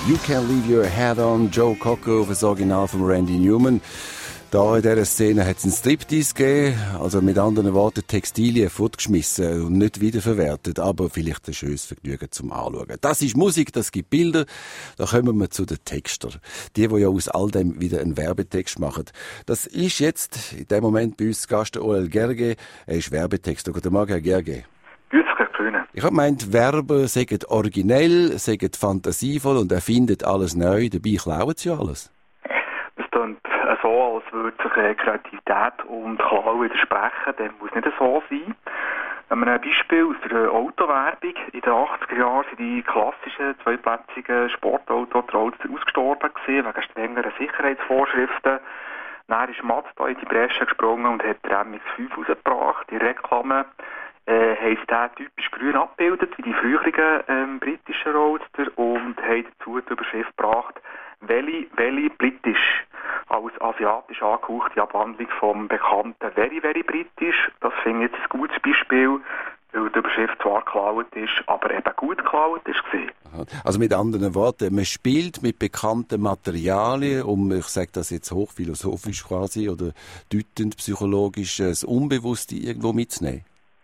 You Can Leave Your Head On, Joe Cocker auf das Original von Randy Newman. Da in dieser Szene hat es einen Striptease gegeben, also mit anderen Worten Textilien fortgeschmissen und nicht wiederverwertet, aber vielleicht ein schönes Vergnügen zum Anschauen. Das ist Musik, das gibt Bilder. Da kommen wir zu den Textern. Die, die ja aus all dem wieder einen Werbetext machen. Das ist jetzt in dem Moment bei uns Gast O L Gerge. Er ist Werbetexter. Guten Morgen, Herr Gerge. Ich habe gemeint, Werber sagen originell, sagen fantasievoll und erfinden alles neu, dabei klauen sie ja alles. Es klingt so, als würde sich Kreativität und Klauen widersprechen. Das muss nicht so sein. Wenn wir ein Beispiel aus der Autowerbung. In den achtziger Jahren sind die klassischen zweiplätzigen Sportautos ausgestorben gewesen, wegen strengeren Sicherheitsvorschriften. Dann ist Mazda in die Bresche gesprungen und hat den M X fünf rausgebracht. Die Reklame äh, haben sie den typisch grün abgebildet, wie die früheren ähm, britischen Roadster, und haben dazu die Überschrift gebracht, Welli, Welli, Britisch. Als asiatisch angehauchte Abwandlung vom bekannten Very, Very British. Das finde ich jetzt ein gutes Beispiel, weil die Überschrift zwar geklaut ist, aber eben gut geklaut ist. Also mit anderen Worten, man spielt mit bekannten Materialien, um, ich sage das jetzt hochphilosophisch quasi, oder deutend psychologisch, das Unbewusste irgendwo mitzunehmen.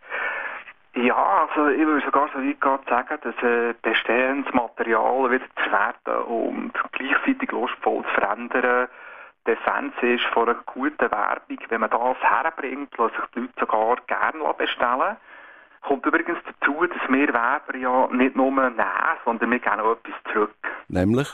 Ja, also ich würde sogar so weit gehen, sagen, dass äh, bestehendes Material wieder zu werten und gleichzeitig lustvoll zu verändern, die Essenz ist von einer guten Werbung. Wenn man das herbringt, lassen sich die Leute sogar gerne bestellen. Kommt übrigens dazu, dass wir Werber ja nicht nur nehmen, sondern wir geben auch etwas zurück. Nämlich?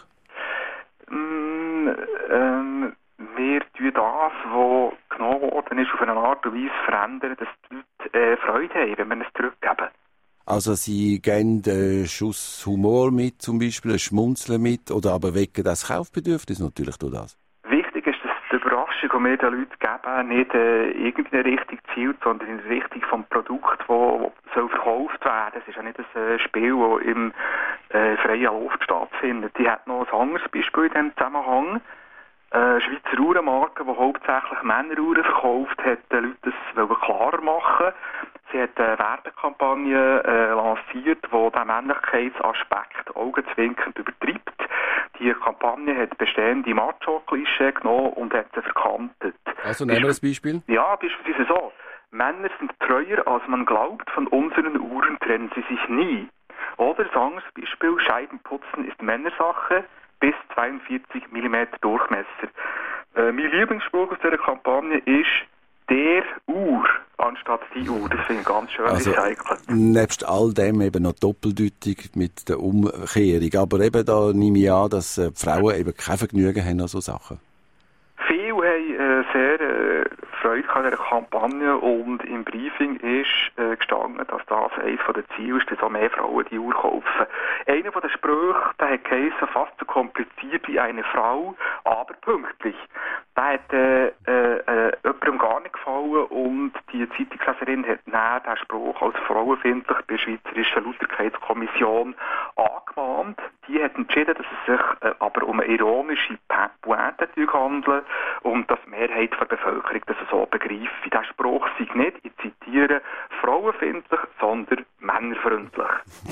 Mm, ähm, wir tun das, was genommen worden ist, auf eine Art und Weise verändern, dass die Leute äh, Freude haben, wenn wir es zurückgeben. Also Sie geben einen Schuss Humor mit, zum Beispiel ein Schmunzeln mit, oder aber wecken das Kaufbedürfnis natürlich durch das? Wichtig ist, dass die Überraschung, die wir den Leuten geben, nicht äh, irgendeine Richtung zielt, sondern in die Richtung vom Produkt, das soll verkauft werden. Es ist ja nicht ein äh, Spiel, das im äh, freien Luft stattfindet. Die hat noch ein anderes Beispiel in diesem Zusammenhang. Eine Schweizer Uhrenmarke, die hauptsächlich Männeruhren verkauft, hat den Leuten das klarer machen. Sie hat eine Werbekampagne äh, lanciert, die den Männlichkeitsaspekt augenzwinkend übertreibt. Die Kampagne hat bestehende Macho-Klischee genommen und hat sie verkantet. Also nehmen wir ein Beispiel. Ja, beispielsweise so. Männer sind treuer, als man glaubt, von unseren Uhren trennen sie sich nie. Oder ein anderes Beispiel, Scheibenputzen ist Männersache, bis zweiundvierzig Millimeter Durchmesser. Äh, mein Lieblingsspruch aus dieser Kampagne ist der Uhr anstatt die Uhr. Das finde ich ganz schön also, recycelt. Nebst all dem eben noch doppeldeutig mit der Umkehrung. Aber eben da nehme ich an, dass äh, Frauen eben kein Vergnügen haben an so Sachen. Viele haben äh, sehr äh, Freude an dieser Kampagne und im Briefing ist äh, gestanden, dass das eines der Ziele ist, dass auch mehr Frauen die Uhr kaufen. Einer der Sprüche, der hat geheißen, fast so kompliziert wie eine Frau, aber pünktlich. Der hat äh, äh, jemandem gar nicht gefallen und die Zeitungsleserin hat dann diesen Spruch als frauenfeindlich bei der Schweizerischen Lauterkeitskommission angemahnt. Die hat entschieden, dass es sich äh, aber um eine ironische Pointe handelt und dass die Mehrheit der Bevölkerung das so begreift. Der Spruch sei nicht, ich zitiere, frauenfeindlich, sondern männerfreundlich.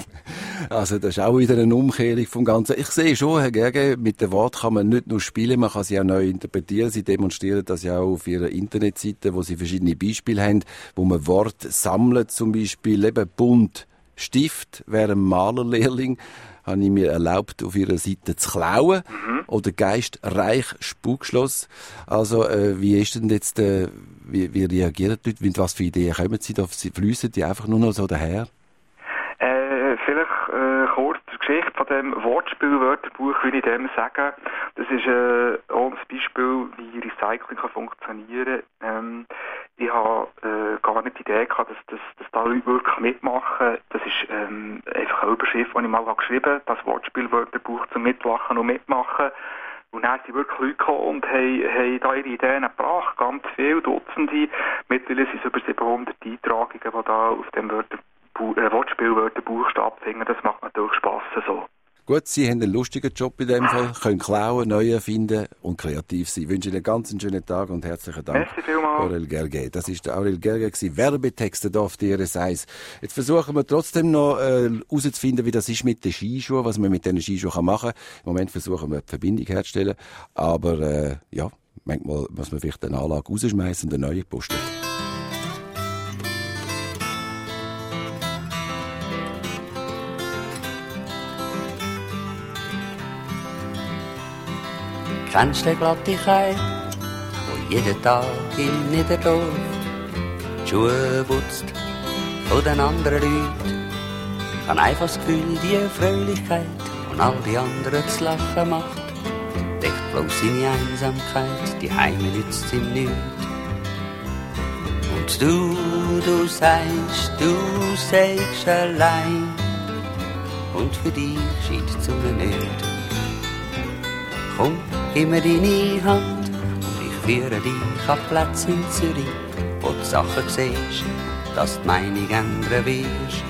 Also das ist auch wieder eine Umkehrung vom Ganzen. Ich sehe schon, Herr Gerge, mit dem Wort kann man nicht nur spielen, man kann sie auch neu interpretieren. Sie demonstrieren das ja auch auf ihrer Internetseite, wo sie verschiedene Beispiele haben, wo man Worte sammelt, zum Beispiel eben bunt Stift wäre ein Malerlehrling, habe ich mir erlaubt, auf ihrer Seite zu klauen. Mhm. Oder geistreich Spukschloss. Also, äh, wie ist denn jetzt, äh, wie, wie reagieren die Leute? Mit was für Ideen kommen sie da? Fliessen die einfach nur noch so daher? Äh, vielleicht äh, kurz zur Geschichte von dem Wortspielwörterbuch, will ich dem sagen. Das ist äh, auch ein Beispiel, wie Recycling kann funktionieren kann. Ähm, ich habe äh, gar nicht die Idee gehabt, dass, dass, dass da Leute wirklich mitmachen. Das ist ähm, einfach eine Überschrift, die ich mal geschrieben habe, das Wortspielwörterbuch zum Mitlachen und Mitmachen. Und dann sind wirklich Leute gekommen und haben, haben da ihre Ideen gebracht, ganz viele, Dutzende. Mittlerweile sind es über siebenhundert Eintragungen, die da auf dem Wörterbuch, äh, Wortspielwörterbuch stattfinden. Das macht natürlich Spass so. Gut, Sie haben einen lustigen Job in dem Fall, können klauen, neu erfinden und kreativ sein. Ich wünsche Ihnen einen ganz schönen Tag und herzlichen Dank, Aurel Gergely. Das ist der Aurel Gergely gewesen, Werbetexte hier auf D R S eins. Jetzt versuchen wir trotzdem noch herauszufinden, äh, wie das ist mit den Skischuhen, was man mit diesen Skischuhen machen kann. Im Moment versuchen wir die Verbindung herzustellen, aber äh, ja, manchmal muss man vielleicht eine Anlage rausschmeißen und eine neue posten. Kennst du die Glattigkeit, wo jeden Tag im Niederdorf die Schuhe putzt von den anderen Leuten? Ich habe einfach das Gefühl, die Fröhlichkeit und all die anderen zu lachen macht, deckt bloß seine Einsamkeit, die Heime nützt ihm nichts. Und du, du sagst, du sagst allein, und für dich scheint die Sonne nicht. Komm, gib mir deine Hand und ich führe dich an Plätze in Zürich, wo du Sachen siehst, dass du die Meinung ändern wirst.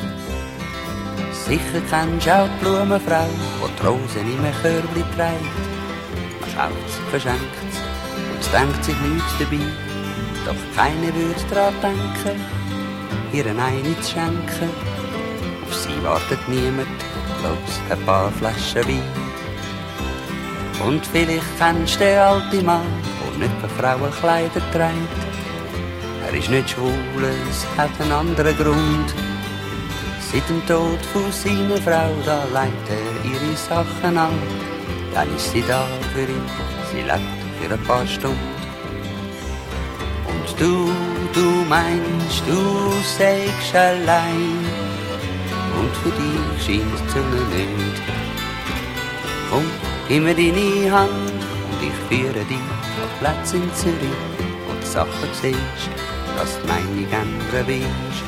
Sicher kennst du auch die Blumenfrau, die die Rosen in einem Körbchen trägt. Man schaut sie, verschenkt sie und es denkt sich nichts dabei. Doch keiner würde daran denken, ihr eine zu schenken. Auf sie wartet niemand, bloß ein paar Flaschen Wein. Und vielleicht kennst du den alten Mann, der nicht für Frauenkleider trägt. Er ist nicht schwul, es hat einen anderen Grund. Seit dem Tod von seiner Frau, da legt er ihre Sachen an. Dann ist sie da für ihn, sie lebt für ein paar Stunden. Und du, du meinst, du sagst allein, und für dich scheint die Sonne nicht. Komm, gib mir deine Hand und ich führe dich an Plätze in Zürich, wo du Sachen siehst, dass du die Meinung ändern willst.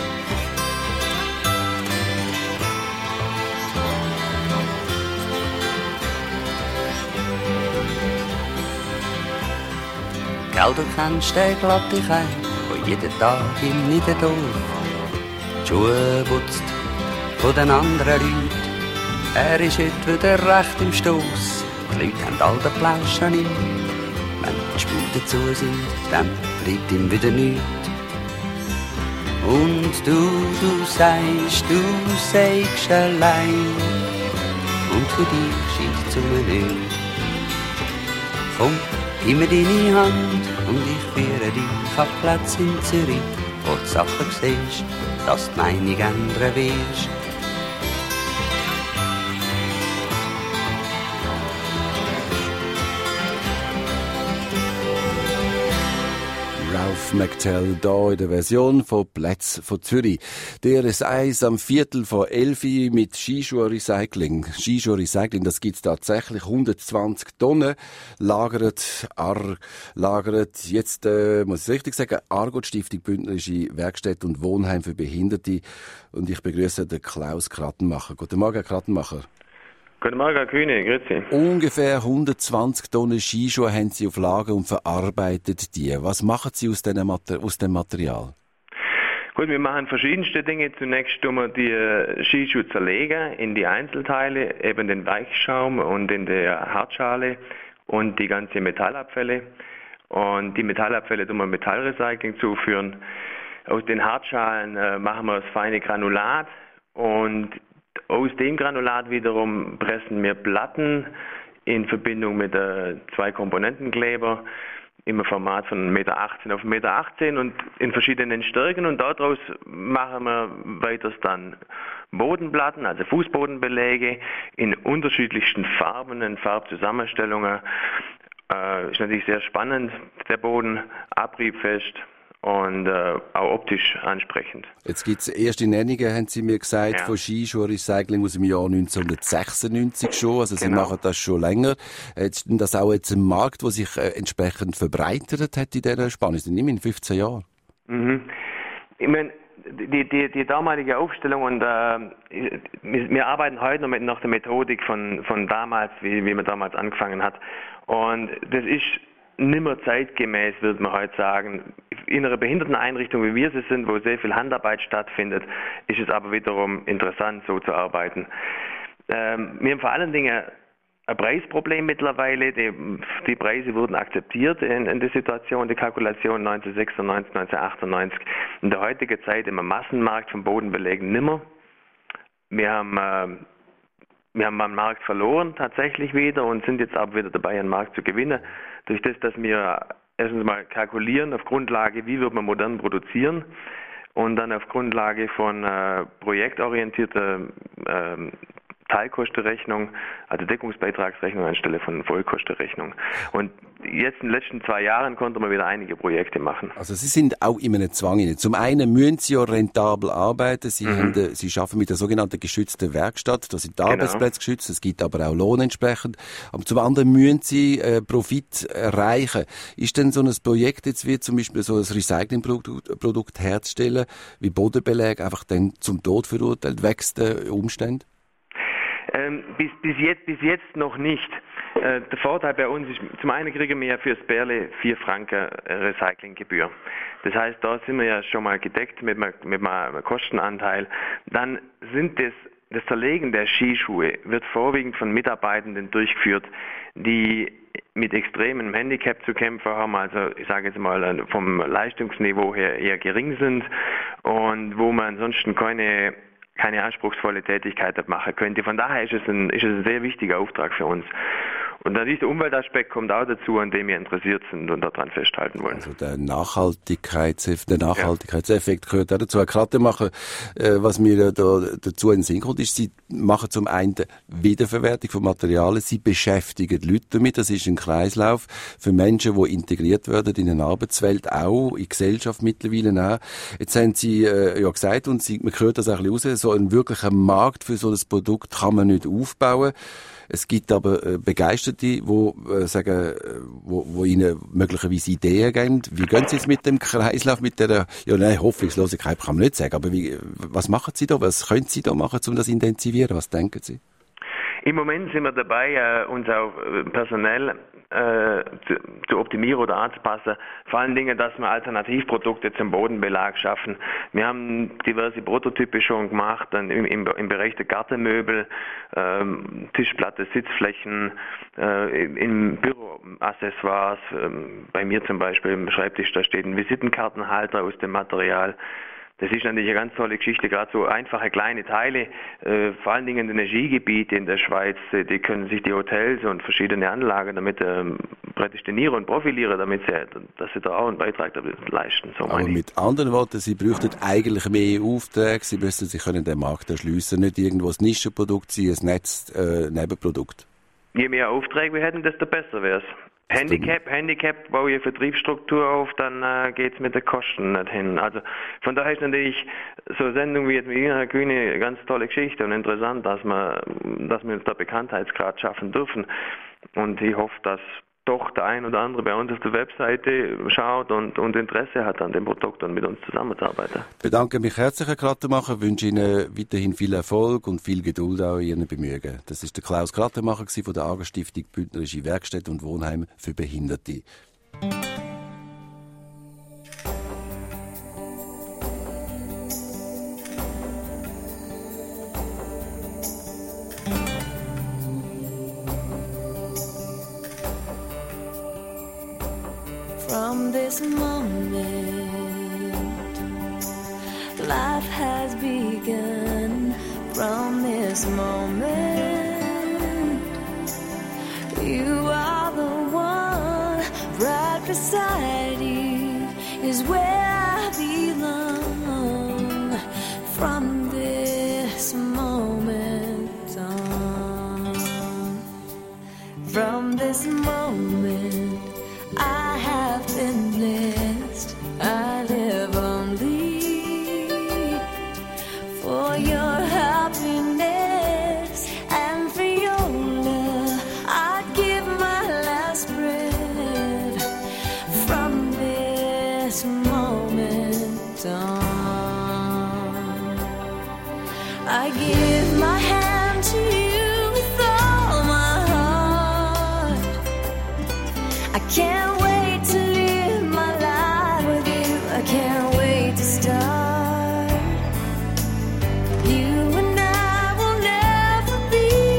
Gell, du kennst den Glattigkeit, wo jeden Tag im Niederdorf die Schuhe putzt von den anderen Leuten. Er ist heute wieder recht im Stoss. Die Leute haben all den Plausch an ihm. Wenn die Spülte zu sind, dann bleibt ihm wieder nichts. Und du, du sagst, du sagst allein, und für dich scheint die Sonne nicht. Komm, gib mir deine Hand und ich führe dich an Plätze in Zürich, wo du Sachen siehst, dass du die Meinung ändern wirst. Ralph McTell hier in der Version von Plätz von Zürich. D R S eins am Viertel von elf mit Skischuh-Recycling. Skischuh-Recycling, das gibt's tatsächlich. hundertzwanzig Tonnen lagert, ar, lagert jetzt, äh, muss ich richtig sagen, Argot Stiftung Bündnerische Werkstätte und Wohnheim für Behinderte. Und ich begrüße den Klaus Krattenmacher. Guten Morgen, Herr Krattenmacher. Guten Morgen, Herr Kühne, grüezi. Ungefähr hundertzwanzig Tonnen Skischuhe haben Sie auf Lager und verarbeitet die. Was machen Sie aus, Mater- aus dem Material? Gut, wir machen verschiedenste Dinge. Zunächst tun wir die Skischuhe zerlegen in die Einzelteile, eben den Weichschaum und in der Hartschale und die ganzen Metallabfälle. Und die Metallabfälle tun wir Metallrecycling zuführen. Aus den Hartschalen äh, machen wir das feine Granulat und aus dem Granulat wiederum pressen wir Platten in Verbindung mit äh, zwei Komponentenkleber im Format von eins Komma achtzehn auf eins Komma achtzehn und in verschiedenen Stärken, und daraus machen wir weiters dann Bodenplatten, also Fußbodenbeläge in unterschiedlichsten Farben, in Farbzusammenstellungen. Äh, ist natürlich sehr spannend, der Boden, abriebfest und äh, auch optisch ansprechend. Jetzt gibt es erste Nennungen, haben Sie mir gesagt, ja, von Skischuh-Recycling aus dem Jahr neunzehnhundertsechsundneunzig schon. Also Sie genau. machen das schon länger. Ist denn das auch jetzt ein Markt, der sich äh, entsprechend verbreitert hat in dieser Spanne? Ist das nicht mehr in fünfzehn Jahren? Mhm. Ich meine, die, die, die damalige Aufstellung, und äh, wir, wir arbeiten heute noch mit nach der Methodik von, von damals, wie, wie man damals angefangen hat. Und das ist nimmer zeitgemäß, würde man heute sagen. In einer Behinderteneinrichtung, wie wir sie sind, wo sehr viel Handarbeit stattfindet, ist es aber wiederum interessant, so zu arbeiten. Ähm, wir haben vor allen Dingen ein Preisproblem mittlerweile. Die, die Preise wurden akzeptiert in, in der Situation, die Kalkulation neunzehnhundertsechsundneunzig, neunzehnhundertachtundneunzig. In der heutigen Zeit im Massenmarkt vom Bodenbelägen nimmer. Wir haben, äh, wir haben am Markt verloren tatsächlich wieder und sind jetzt aber wieder dabei, einen Markt zu gewinnen. Durch das, dass wir erstens mal kalkulieren auf Grundlage, wie wird man modern produzieren und dann auf Grundlage von äh, projektorientierter äh, Teilkostenrechnung, also Deckungsbeitragsrechnung anstelle von Vollkostenrechnung. Und jetzt in den letzten zwei Jahren konnte man wieder einige Projekte machen. Also Sie sind auch in einem Zwang. Zum einen müssen Sie ja rentabel arbeiten. Sie, mhm. haben, Sie arbeiten mit der sogenannten geschützten Werkstatt. Da sind die Arbeitsplätze genau. geschützt. Es gibt aber auch Lohn entsprechend. Aber zum anderen müssen Sie äh, Profit erreichen. Ist denn so ein Projekt jetzt wie zum Beispiel so ein Recyclingprodukt Produkt herzustellen, wie Bodenbeläge, einfach dann zum Tod verurteilt, wächst der Umstand? Ähm, bis, bis, jetzt, bis jetzt noch nicht. Äh, der Vorteil bei uns ist, zum einen kriegen wir ja fürs Bärle vier Franken Recyclinggebühr. Das heißt, da sind wir ja schon mal gedeckt mit einem, mit einem Kostenanteil. Dann sind das, das Zerlegen der Skischuhe wird vorwiegend von Mitarbeitenden durchgeführt, die mit extremem Handicap zu kämpfen haben, also ich sage jetzt mal vom Leistungsniveau her eher gering sind und wo man ansonsten keine keine anspruchsvolle Tätigkeit machen könnte. Von daher ist es ein, ist es ein sehr wichtiger Auftrag für uns. Und dann dieser Umweltaspekt kommt auch dazu, an dem wir interessiert sind und daran festhalten wollen. Also der Nachhaltigkeitseffekt, der Nachhaltigkeitseffekt ja. gehört auch dazu. Herr Kratemacher, äh, was mir da dazu in den Sinn kommt, ist, Sie machen zum einen Wiederverwertung von Materialien, Sie beschäftigen Leute damit, das ist ein Kreislauf für Menschen, die integriert werden in eine Arbeitswelt, auch in die Gesellschaft mittlerweile auch. Jetzt haben Sie äh, ja gesagt, und Sie, man hört das auch ein bisschen raus, so einen wirklichen Markt für so ein Produkt kann man nicht aufbauen. Es gibt aber äh, Begeisterte, die äh, sagen, wo, wo ihnen möglicherweise Ideen geben. Wie gehen Sie jetzt mit dem Kreislauf, mit der, ja nein, Hoffnungslosigkeit kann man nicht sagen, aber wie, was machen Sie da, was können Sie da machen, um das zu intensivieren? Was denken Sie? Im Moment sind wir dabei, äh, uns auch personell äh, zu, zu optimieren oder anzupassen. Vor allen Dingen, dass wir Alternativprodukte zum Bodenbelag schaffen. Wir haben diverse Prototype schon gemacht, dann im, im, im Bereich der Gartenmöbel, ähm, Tischplatte, Sitzflächen, äh, im Büro Accessoires. Äh, bei mir zum Beispiel im Schreibtisch, da steht ein Visitenkartenhalter aus dem Material. Das ist natürlich eine ganz tolle Geschichte, gerade so einfache kleine Teile, äh, vor allen Dingen in den Skigebieten in der Schweiz, äh, die können sich die Hotels und verschiedene Anlagen damit ähm, prädestinieren und profilieren, damit sie, dass sie da auch einen Beitrag leisten. So Aber mit anderen Worten, Sie bräuchten eigentlich mehr Aufträge, Sie müssen sich können den Markt erschliessen, nicht irgendwo ein Nischenprodukt sein, ein Netz, äh, Nebenprodukt. Je mehr Aufträge wir hätten, desto besser wäre es. Handicap, Handicap, baue ich Vertriebsstruktur auf, dann äh, geht's mit den Kosten nicht hin. Also von daher ist natürlich so eine Sendung wie jetzt mit Ihnen, Herr Kühne, eine ganz tolle Geschichte und interessant, dass wir, dass wir uns da Bekanntheitsgrad schaffen dürfen. Und ich hoffe, dass doch der ein oder andere bei uns auf der Webseite schaut und, und Interesse hat an dem Produkt und mit uns zusammenzuarbeiten. Ich bedanke mich herzlich, Herr Kratemacher, wünsche Ihnen weiterhin viel Erfolg und viel Geduld auch in Ihren Bemühungen. Das ist der Klaus Kratemacher von der A G A Stiftung Bündnerische Werkstätte und Wohnheim für Behinderte. From this moment, life has begun. From this moment, you are the one. Right beside you is where I belong. From this moment on, from this moment, I have been blessed. I live only for your happiness and for your love. I give my last breath. From this moment on, I give my hand to you with all my heart. I can't wait to live my life with you. I can't wait to start. You and I will never be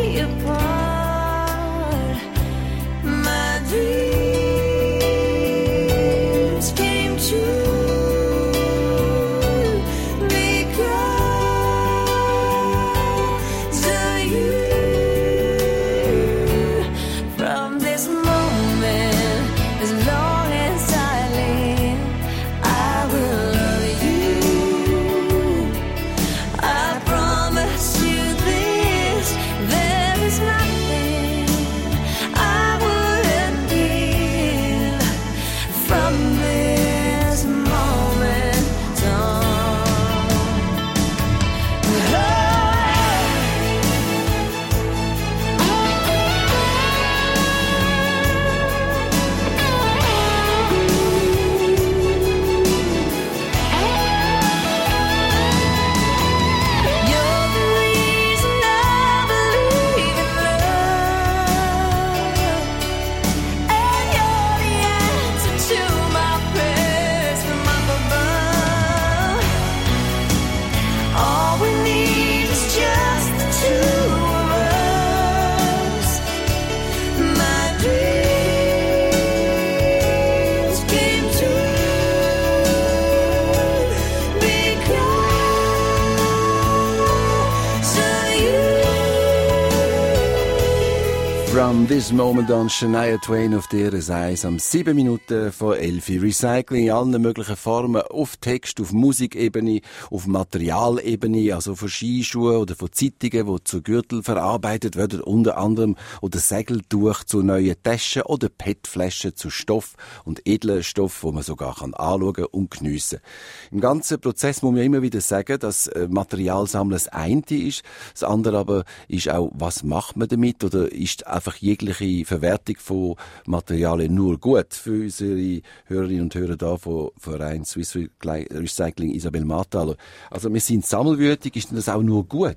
This Moment on Shania Twain auf D R S eins am sieben Minuten vor elf. Recycling in allen möglichen Formen, auf Text, auf Musikebene, auf Materialebene, also von Skischuhen oder von Zeitungen, die zu Gürtel verarbeitet werden, unter anderem, oder Segeltuch zu neuen Taschen oder P E T-Flaschen zu Stoff und edlen Stoff, wo man sogar kann anschauen und geniessen. Im ganzen Prozess muss man immer wieder sagen, dass Materialsammeln das eine ist, das andere aber ist auch, was macht man damit, oder ist einfach jegliche Verwertung von Materialien nur gut für unsere Hörerinnen und Hörer da vom Verein Swiss Recycling Isabel Marthaler. Also wir sind sammelwütig, ist denn das auch nur gut?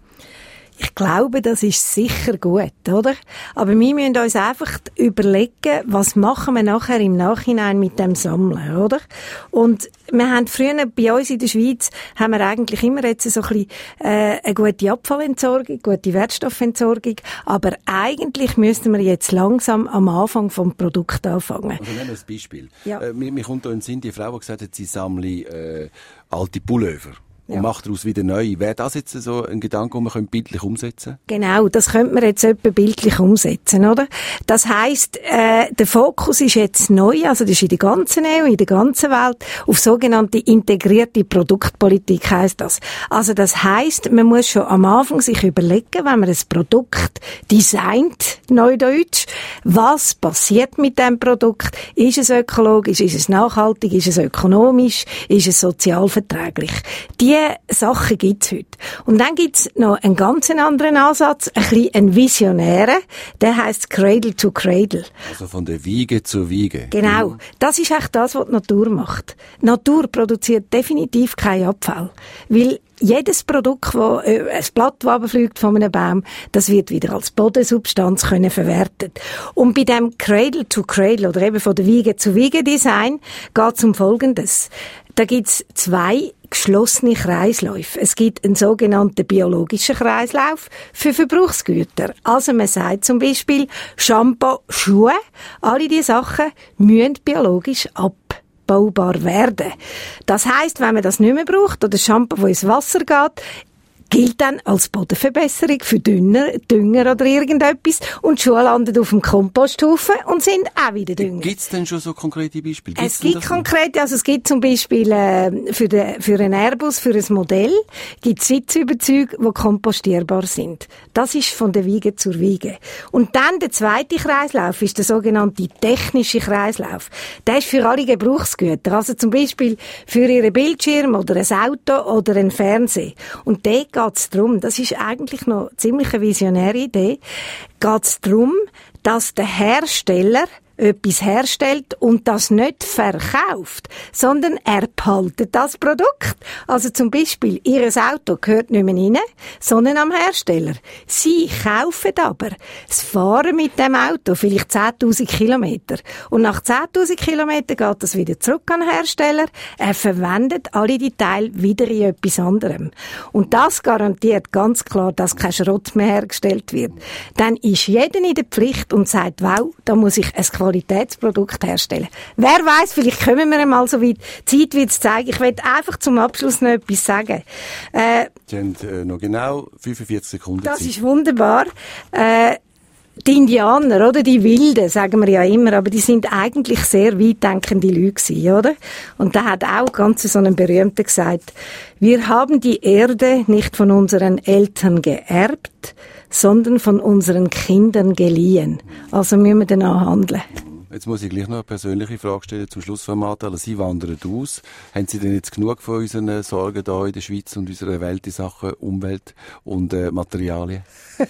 Ich glaube, das ist sicher gut, oder? Aber wir müssen uns einfach überlegen, was machen wir nachher im Nachhinein mit dem Sammeln, oder? Und wir haben früher bei uns in der Schweiz, haben wir eigentlich immer jetzt so ein bisschen, äh, eine gute Abfallentsorgung, gute Wertstoffentsorgung, aber eigentlich müssten wir jetzt langsam am Anfang vom Produkt anfangen. Also nehmen wir ein Beispiel. Ja. Äh, mir, mir kommt da in den Sinn, die Frau, die gesagt hat, sie sammle äh, alte Pullover. Und Ja. macht daraus wieder neu. Wäre das jetzt so ein Gedanke, den man bildlich umsetzen könnte? Genau, das könnte man jetzt etwa bildlich umsetzen, oder? Das heisst, äh, der Fokus ist jetzt neu, also das ist in der ganzen E U, in der ganzen Welt, auf sogenannte integrierte Produktpolitik heisst das. Also das heisst, man muss schon am Anfang sich überlegen, wenn man ein Produkt designt, neudeutsch, was passiert mit dem Produkt? Ist es ökologisch? Ist es nachhaltig? Ist es ökonomisch? Ist es sozialverträglich? Die Sachen gibt's heute. Und dann gibt's noch einen ganz anderen Ansatz, ein bisschen einen visionären, der heisst Cradle to Cradle. Also von der Wiege zur Wiege. Genau. Das ist echt das, was die Natur macht. Die Natur produziert definitiv keinen Abfall. Weil jedes Produkt, wo äh, ein Blatt, das runterfliegt von einem Baum, das wird wieder als Bodensubstanz können verwertet. Und bei dem Cradle to Cradle oder eben von der Wiege zu Wiege Design geht es um Folgendes. Da gibt's zwei geschlossene Kreisläufe. Es gibt einen sogenannten biologischen Kreislauf für Verbrauchsgüter. Also man sagt zum Beispiel Shampoo, Schuhe, alle diese Sachen müssen biologisch abbaubar werden. Das heisst, wenn man das nicht mehr braucht oder Shampoo, das ins Wasser geht, gilt dann als Bodenverbesserung für Dünger, Dünger oder irgendetwas und die Schuhe landen auf dem Komposthaufen und sind auch wieder Dünger. Gibt es denn schon so konkrete Beispiele? Gibt's Es gibt konkrete, also es gibt zum Beispiel äh, für, den, für einen Airbus, für ein Modell, gibt es Sitzüberzüge, die kompostierbar sind. Das ist von der Wiege zur Wiege. Und dann der zweite Kreislauf ist der sogenannte technische Kreislauf. Der ist für alle Gebrauchsgüter, also zum Beispiel für Ihren Bildschirm oder ein Auto oder ein Fernseher. Und der geht es darum, das ist eigentlich noch ziemlich eine visionäre Idee, geht es darum, dass der Hersteller etwas herstellt und das nicht verkauft, sondern er behaltet das Produkt. Also zum Beispiel, Ihr Auto gehört nicht mehr rein, sondern am Hersteller. Sie kaufen aber das Fahren mit dem Auto, vielleicht zehntausend Kilometer. Und nach zehntausend Kilometer geht das wieder zurück an den Hersteller. Er verwendet alle die Teile wieder in etwas anderem. Und das garantiert ganz klar, dass kein Schrott mehr hergestellt wird. Dann ist jeder in der Pflicht und sagt, wow, da muss ich ein Qualitätsprodukt herstellen. Wer weiß, vielleicht kommen wir einmal so weit. Die Zeit wird es zeigen. Ich will einfach zum Abschluss noch etwas sagen. Äh, Sie haben äh, noch genau fünfundvierzig Sekunden das Zeit. ist wunderbar. Äh, die Indianer, oder? Die Wilden, sagen wir ja immer, aber die sind eigentlich sehr weitdenkende Leute gewesen, oder? Und da hat auch ganz so ein Berühmter gesagt, wir haben die Erde nicht von unseren Eltern geerbt, sondern von unseren Kindern geliehen. Also müssen wir danach handeln. Jetzt muss ich gleich noch eine persönliche Frage stellen zum Schluss, Frau Marthaler. Sie wandern aus. Haben Sie denn jetzt genug von unseren Sorgen hier in der Schweiz und unserer Welt in Sachen Umwelt und äh, Materialien?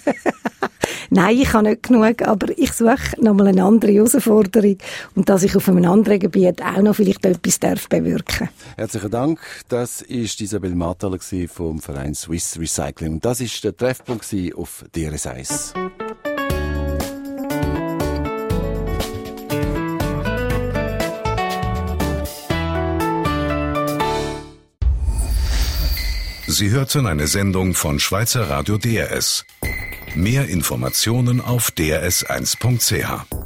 Nein, ich habe nicht genug, aber ich suche nochmal eine andere Herausforderung und dass ich auf einem anderen Gebiet auch noch vielleicht etwas darf bewirken. Herzlichen Dank. Das war Isabel Marthaler vom Verein Swiss Recycling. Und das war der Treffpunkt auf D R S eins. Sie hörten eine Sendung von Schweizer Radio D R S. Mehr Informationen auf d r s eins punkt c h.